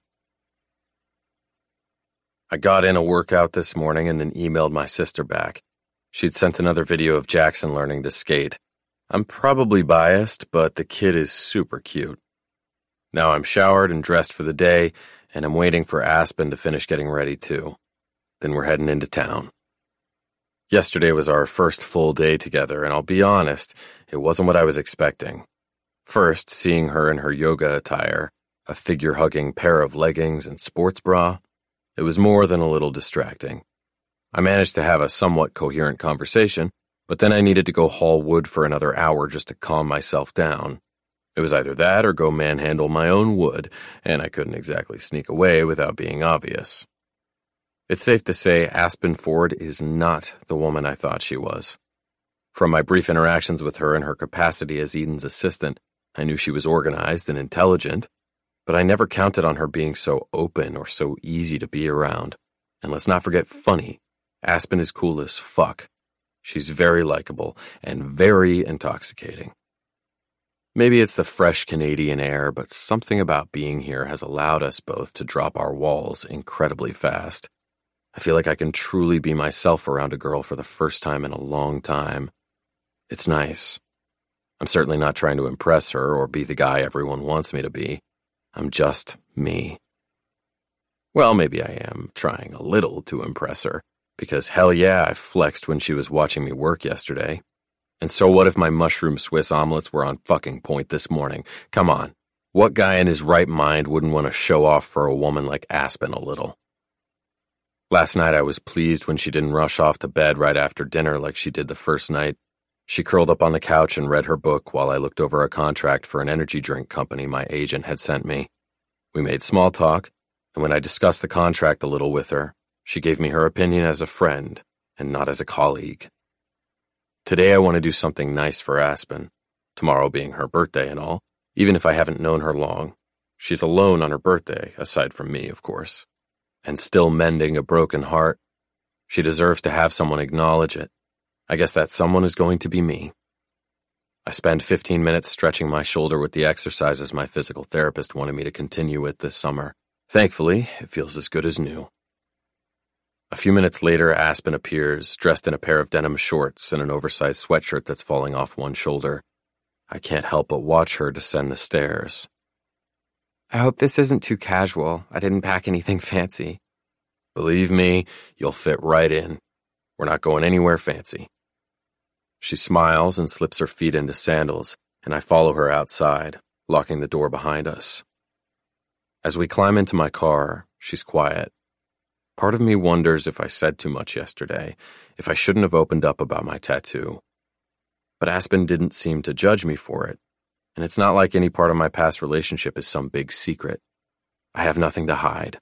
I got in a workout this morning and then emailed my sister back. She'd sent another video of Jackson learning to skate. I'm probably biased, but the kid is super cute. Now I'm showered and dressed for the day, and I'm waiting for Aspen to finish getting ready too. Then we're heading into town. Yesterday was our first full day together, and I'll be honest, it wasn't what I was expecting. First, seeing her in her yoga attire, a figure-hugging pair of leggings and sports bra, it was more than a little distracting. I managed to have a somewhat coherent conversation, but then I needed to go haul wood for another hour just to calm myself down. It was either that or go manhandle my own wood, and I couldn't exactly sneak away without being obvious. It's safe to say Aspen Ford is not the woman I thought she was. From my brief interactions with her in her capacity as Eden's assistant, I knew she was organized and intelligent, but I never counted on her being so open or so easy to be around. And let's not forget funny. Aspen is cool as fuck. She's very likable and very intoxicating. Maybe it's the fresh Canadian air, but something about being here has allowed us both to drop our walls incredibly fast. I feel like I can truly be myself around a girl for the first time in a long time. It's nice. I'm certainly not trying to impress her or be the guy everyone wants me to be. I'm just me. Well, maybe I am trying a little to impress her, because hell yeah, I flexed when she was watching me work yesterday. And so what if my mushroom Swiss omelets were on fucking point this morning? Come on. What guy in his right mind wouldn't want to show off for a woman like Aspen a little? Last night I was pleased when she didn't rush off to bed right after dinner like she did the first night. She curled up on the couch and read her book while I looked over a contract for an energy drink company my agent had sent me. We made small talk, and when I discussed the contract a little with her, she gave me her opinion as a friend and not as a colleague. Today I want to do something nice for Aspen, tomorrow being her birthday and all, even if I haven't known her long. She's alone on her birthday, aside from me, of course, and still mending a broken heart. She deserves to have someone acknowledge it. I guess that someone is going to be me. I spend fifteen minutes stretching my shoulder with the exercises my physical therapist wanted me to continue with this summer. Thankfully, it feels as good as new. A few minutes later, Aspen appears, dressed in a pair of denim shorts and an oversized sweatshirt that's falling off one shoulder. I can't help but watch her descend the stairs. I hope this isn't too casual. I didn't pack anything fancy. Believe me, you'll fit right in. We're not going anywhere fancy. She smiles and slips her feet into sandals, and I follow her outside, locking the door behind us. As we climb into my car, she's quiet. Part of me wonders if I said too much yesterday, if I shouldn't have opened up about my tattoo. But Aspen didn't seem to judge me for it, and it's not like any part of my past relationship is some big secret. I have nothing to hide.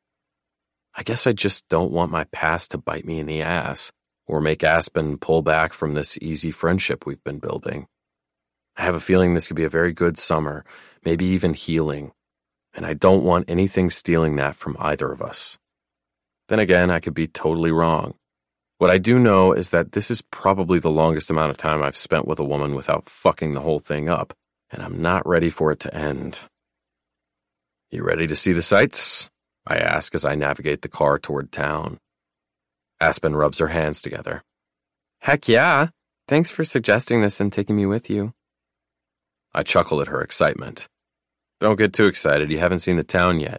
I guess I just don't want my past to bite me in the ass, or make Aspen pull back from this easy friendship we've been building. I have a feeling this could be a very good summer, maybe even healing, and I don't want anything stealing that from either of us. Then again, I could be totally wrong. What I do know is that this is probably the longest amount of time I've spent with a woman without fucking the whole thing up, and I'm not ready for it to end. You ready to see the sights? I ask as I navigate the car toward town. Aspen rubs her hands together. Heck yeah! Thanks for suggesting this and taking me with you. I chuckle at her excitement. Don't get too excited, you haven't seen the town yet.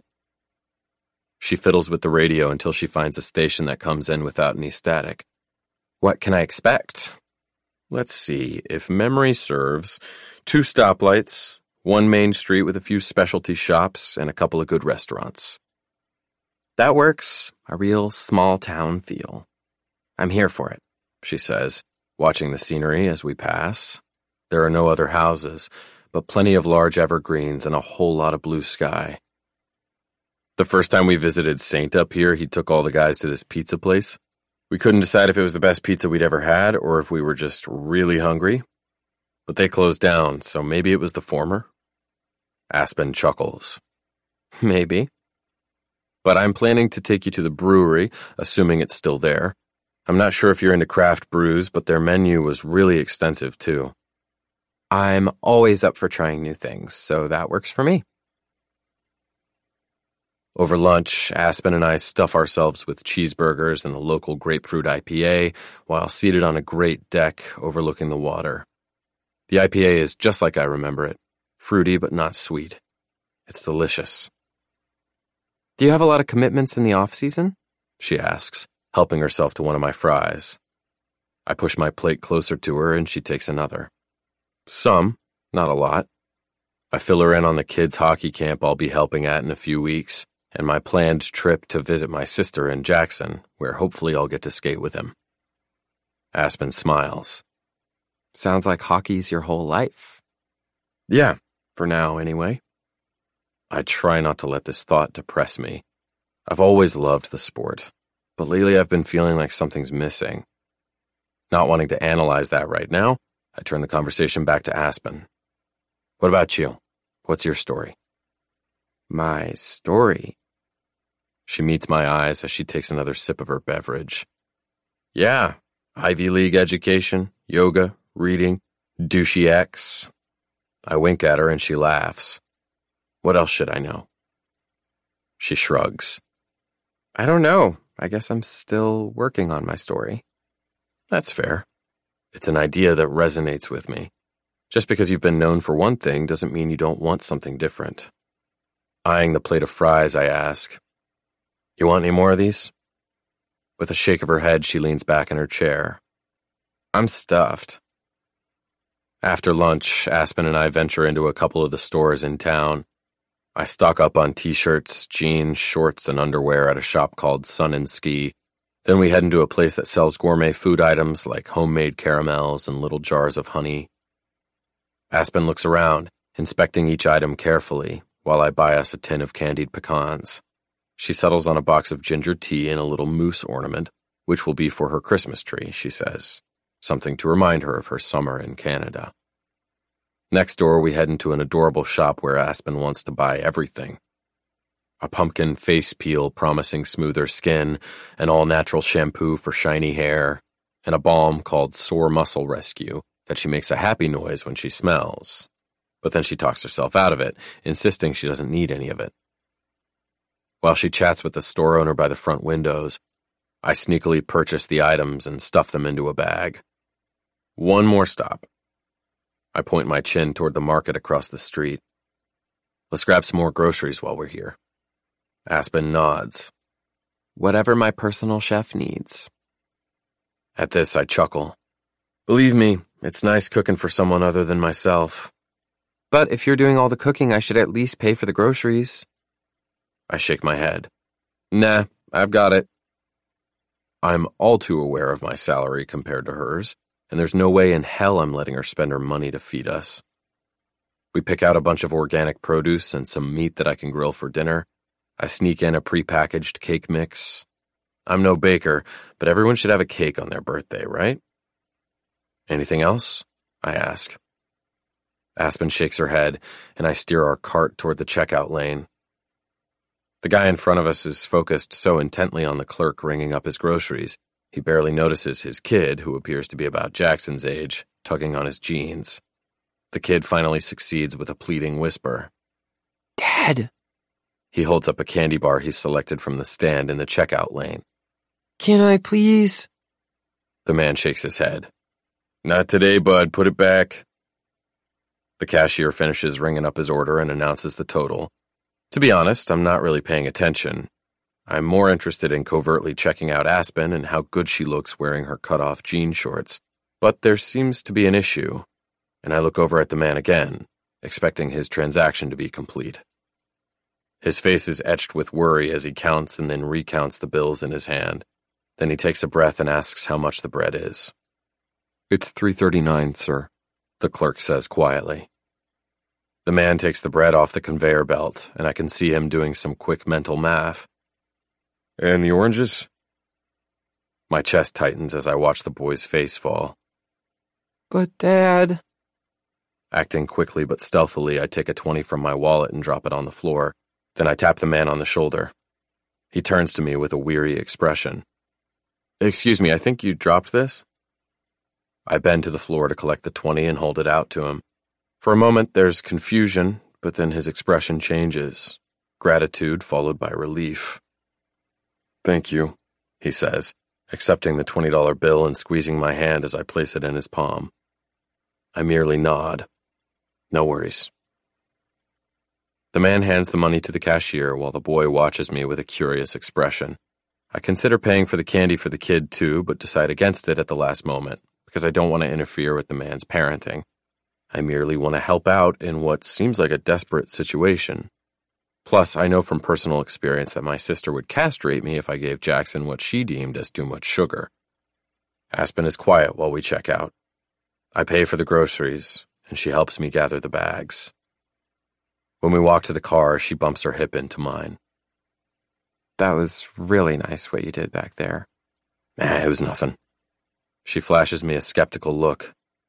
She fiddles with the radio until she finds a station that comes in without any static. What can I expect? Let's see, if memory serves, two stoplights, one main street with a few specialty shops, and a couple of good restaurants. That works. A real small town feel. I'm here for it, she says, watching the scenery as we pass. There are no other houses, but plenty of large evergreens and a whole lot of blue sky. The first time we visited Saint up here, he took all the guys to this pizza place. We couldn't decide if it was the best pizza we'd ever had or if we were just really hungry. But they closed down, so maybe it was the former. Aspen chuckles. Maybe. But I'm planning to take you to the brewery, assuming it's still there. I'm not sure if you're into craft brews, but their menu was really extensive, too. I'm always up for trying new things, so that works for me. Over lunch, Aspen and I stuff ourselves with cheeseburgers and the local grapefruit I P A while seated on a great deck overlooking the water. The I P A is just like I remember it, fruity but not sweet. It's delicious. Do you have a lot of commitments in the off-season? She asks, helping herself to one of my fries. I push my plate closer to her and she takes another. Some, not a lot. I fill her in on the kids' hockey camp I'll be helping at in a few weeks, and my planned trip to visit my sister in Jackson, where hopefully I'll get to skate with him. Aspen smiles. Sounds like hockey's your whole life. Yeah, for now anyway. I try not to let this thought depress me. I've always loved the sport, but lately I've been feeling like something's missing. Not wanting to analyze that right now, I turn the conversation back to Aspen. What about you? What's your story? My story? She meets my eyes as she takes another sip of her beverage. Yeah, Ivy League education, yoga, reading, douchey ex. I wink at her and she laughs. What else should I know? She shrugs. I don't know. I guess I'm still working on my story. That's fair. It's an idea that resonates with me. Just because you've been known for one thing doesn't mean you don't want something different. Eyeing the plate of fries, I ask, "You want any more of these?" With a shake of her head, she leans back in her chair. I'm stuffed. After lunch, Aspen and I venture into a couple of the stores in town. I stock up on t-shirts, jeans, shorts, and underwear at a shop called Sun and Ski. Then we head into a place that sells gourmet food items like homemade caramels and little jars of honey. Aspen looks around, inspecting each item carefully, while I buy us a tin of candied pecans. She settles on a box of ginger tea and a little moose ornament, which will be for her Christmas tree, she says, something to remind her of her summer in Canada. Next door, we head into an adorable shop where Aspen wants to buy everything. A pumpkin face peel promising smoother skin, an all-natural shampoo for shiny hair, and a balm called Sore Muscle Rescue that she makes a happy noise when she smells. But then she talks herself out of it, insisting she doesn't need any of it. While she chats with the store owner by the front windows, I sneakily purchase the items and stuff them into a bag. One more stop. I point my chin toward the market across the street. Let's grab some more groceries while we're here. Aspen nods. Whatever my personal chef needs. At this, I chuckle. Believe me, it's nice cooking for someone other than myself. But if you're doing all the cooking, I should at least pay for the groceries. I shake my head. Nah, I've got it. I'm all too aware of my salary compared to hers, and there's no way in hell I'm letting her spend her money to feed us. We pick out a bunch of organic produce and some meat that I can grill for dinner. I sneak in a prepackaged cake mix. I'm no baker, but everyone should have a cake on their birthday, right? Anything else? I ask. Aspen shakes her head, and I steer our cart toward the checkout lane. The guy in front of us is focused so intently on the clerk ringing up his groceries, he barely notices his kid, who appears to be about Jackson's age, tugging on his jeans. The kid finally succeeds with a pleading whisper. Dad! He holds up a candy bar he's selected from the stand in the checkout lane. Can I please? The man shakes his head. Not today, bud. Put it back. The cashier finishes ringing up his order and announces the total. To be honest, I'm not really paying attention. I'm more interested in covertly checking out Aspen and how good she looks wearing her cut-off jean shorts. But there seems to be an issue, and I look over at the man again, expecting his transaction to be complete. His face is etched with worry as he counts and then recounts the bills in his hand. Then he takes a breath and asks how much the bread is. It's three thirty-nine, sir, the clerk says quietly. The man takes the bread off the conveyor belt, and I can see him doing some quick mental math. And the oranges? My chest tightens as I watch the boy's face fall. But, Dad... Acting quickly but stealthily, I take a twenty from my wallet and drop it on the floor. Then I tap the man on the shoulder. He turns to me with a weary expression. Excuse me, I think you dropped this? I bend to the floor to collect the twenty and hold it out to him. For a moment, there's confusion, but then his expression changes. Gratitude followed by relief. Thank you, he says, accepting the twenty dollar bill and squeezing my hand as I place it in his palm. I merely nod. No worries. The man hands the money to the cashier while the boy watches me with a curious expression. I consider paying for the candy for the kid too, but decide against it at the last moment because I don't want to interfere with the man's parenting. I merely want to help out in what seems like a desperate situation. Plus, I know from personal experience that my sister would castrate me if I gave Jackson what she deemed as too much sugar. Aspen is quiet while we check out. I pay for the groceries, and she helps me gather the bags. When we walk to the car, she bumps her hip into mine. That was really nice what you did back there. Nah, it was nothing. She flashes me a skeptical look.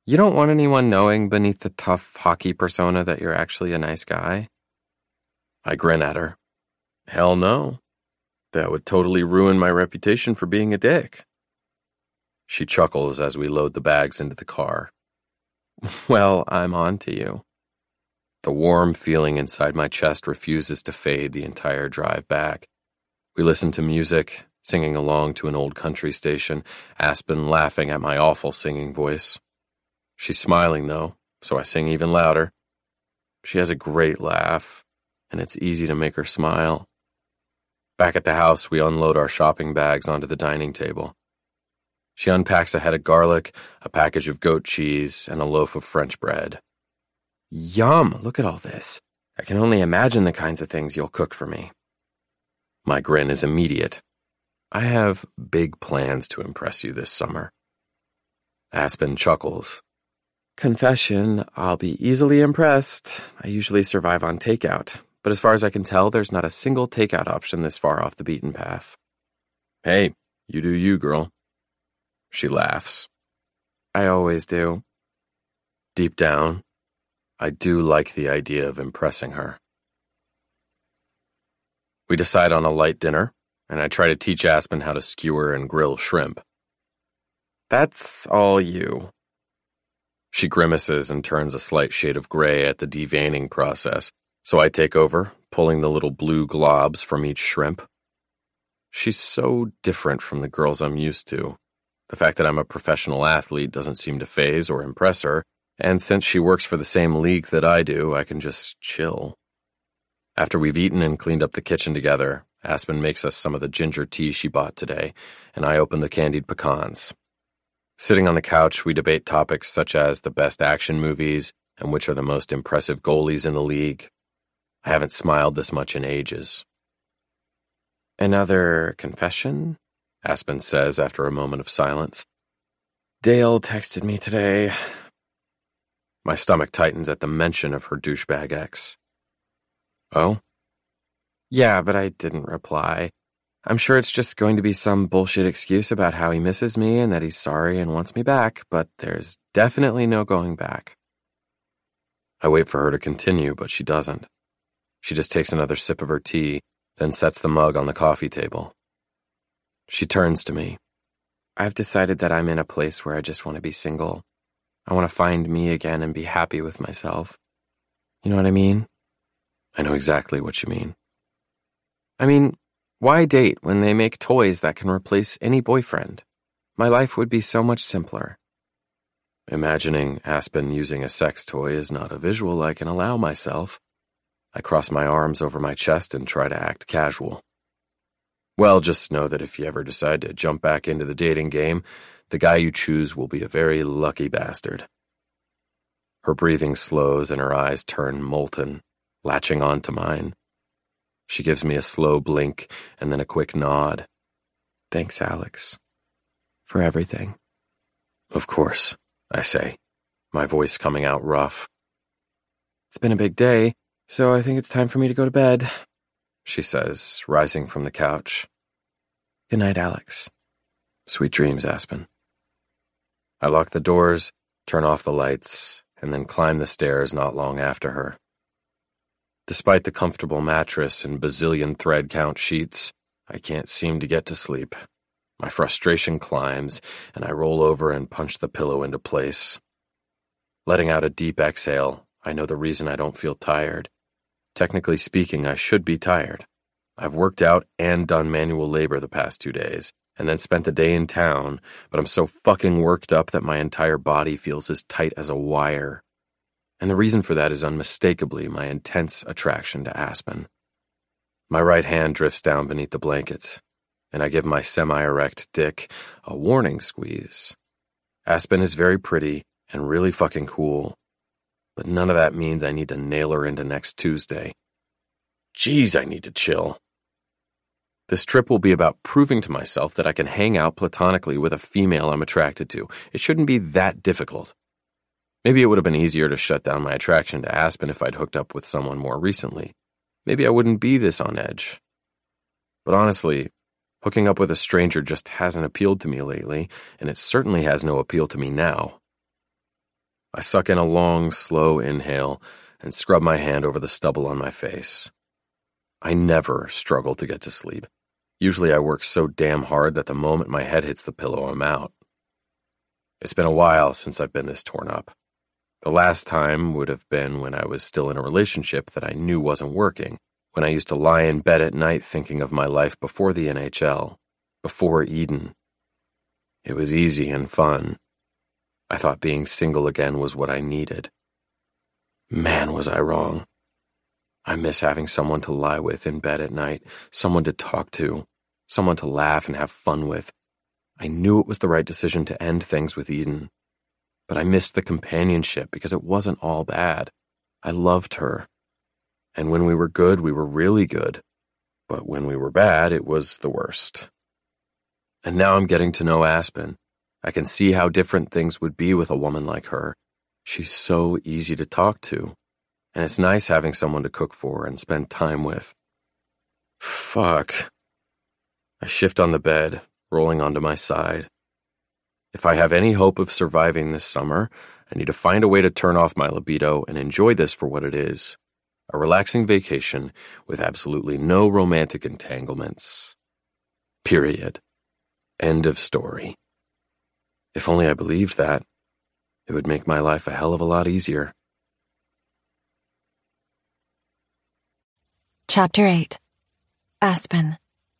You don't want anyone knowing beneath the tough hockey persona that you're actually a nice guy? I grin at her. Hell no. That would totally ruin my reputation for being a dick. She chuckles as we load the bags into the car. Well, I'm on to you. The warm feeling inside my chest refuses to fade the entire drive back. We listen to music, singing along to an old country station, Aspen laughing at my awful singing voice. She's smiling, though, so I sing even louder. She has a great laugh, and it's easy to make her smile. Back at the house, we unload our shopping bags onto the dining table. She unpacks a head of garlic, a package of goat cheese, and a loaf of French bread. Yum! Look at all this. I can only imagine the kinds of things you'll cook for me. My grin is immediate. I have big plans to impress you this summer. Aspen chuckles. Confession, I'll be easily impressed. I usually survive on takeout, but as far as I can tell, there's not a single takeout option this far off the beaten path. Hey, you do you, girl. She laughs. I always do. Deep down, I do like the idea of impressing her. We decide on a light dinner, and I try to teach Aspen how to skewer and grill shrimp. That's all you. She grimaces and turns a slight shade of gray at the deveining process, so I take over, pulling the little blue globs from each shrimp. She's so different from the girls I'm used to. The fact that I'm a professional athlete doesn't seem to faze or impress her, and since she works for the same league that I do, I can just chill. After we've eaten and cleaned up the kitchen together, Aspen makes us some of the ginger tea she bought today, and I open the candied pecans. Sitting on the couch, we debate topics such as the best action movies and which are the most impressive goalies in the league. I haven't smiled this much in ages. Another confession? Aspen says after a moment of silence. Dale texted me today. My stomach tightens at the mention of her douchebag ex. Oh? Yeah, but I didn't reply. I'm sure it's just going to be some bullshit excuse about how he misses me and that he's sorry and wants me back, but there's definitely no going back. I wait for her to continue, but she doesn't. She just takes another sip of her tea, then sets the mug on the coffee table. She turns to me. I've decided that I'm in a place where I just want to be single. I want to find me again and be happy with myself. You know what I mean? I know exactly what you mean. I mean, why date when they make toys that can replace any boyfriend? My life would be so much simpler. Imagining Aspen using a sex toy is not a visual I can allow myself. I cross my arms over my chest and try to act casual. Well, just know that if you ever decide to jump back into the dating game, the guy you choose will be a very lucky bastard. Her breathing slows and her eyes turn molten, latching onto mine. She gives me a slow blink and then a quick nod. Thanks, Alex, for everything. Of course, I say, my voice coming out rough. It's been a big day, so I think it's time for me to go to bed, she says, rising from the couch. Good night, Alex. Sweet dreams, Aspen. I lock the doors, turn off the lights, and then climb the stairs not long after her. Despite the comfortable mattress and bazillion thread count sheets, I can't seem to get to sleep. My frustration climbs, and I roll over and punch the pillow into place. Letting out a deep exhale, I know the reason I don't feel tired. Technically speaking, I should be tired. I've worked out and done manual labor the past two days, and then spent the day in town, but I'm so fucking worked up that my entire body feels as tight as a wire. And the reason for that is unmistakably my intense attraction to Aspen. My right hand drifts down beneath the blankets, and I give my semi-erect dick a warning squeeze. Aspen is very pretty and really fucking cool, but none of that means I need to nail her into next Tuesday. Jeez, I need to chill. This trip will be about proving to myself that I can hang out platonically with a female I'm attracted to. It shouldn't be that difficult. Maybe it would have been easier to shut down my attraction to Aspen if I'd hooked up with someone more recently. Maybe I wouldn't be this on edge. But honestly, hooking up with a stranger just hasn't appealed to me lately, and it certainly has no appeal to me now. I suck in a long, slow inhale and scrub my hand over the stubble on my face. I never struggle to get to sleep. Usually I work so damn hard that the moment my head hits the pillow, I'm out. It's been a while since I've been this torn up. The last time would have been when I was still in a relationship that I knew wasn't working, when I used to lie in bed at night thinking of my life before the N H L, before Eden. It was easy and fun. I thought being single again was what I needed. Man, was I wrong. I miss having someone to lie with in bed at night, someone to talk to, someone to laugh and have fun with. I knew it was the right decision to end things with Eden. But I missed the companionship because it wasn't all bad. I loved her. And when we were good, we were really good. But when we were bad, it was the worst. And now I'm getting to know Aspen. I can see how different things would be with a woman like her. She's so easy to talk to. And it's nice having someone to cook for and spend time with. Fuck. I shift on the bed, rolling onto my side. If I have any hope of surviving this summer, I need to find a way to turn off my libido and enjoy this for what it is. A relaxing vacation with absolutely no romantic entanglements. Period. End of story. If only I believed that, it would make my life a hell of a lot easier. Chapter eight. Aspen.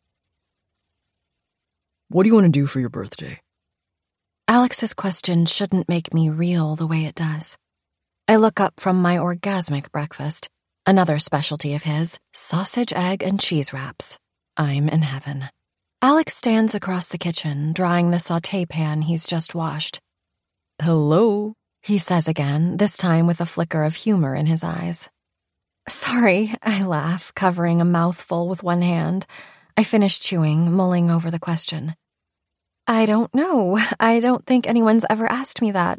What do you want to do for your birthday? Alex's question shouldn't make me reel the way it does. I look up from my orgasmic breakfast, another specialty of his, sausage, egg, and cheese wraps. I'm in heaven. Alex stands across the kitchen, drying the sauté pan he's just washed. Hello, he says again, this time with a flicker of humor in his eyes. Sorry, I laugh, covering a mouthful with one hand. I finish chewing, mulling over the question. I don't know. I don't think anyone's ever asked me that.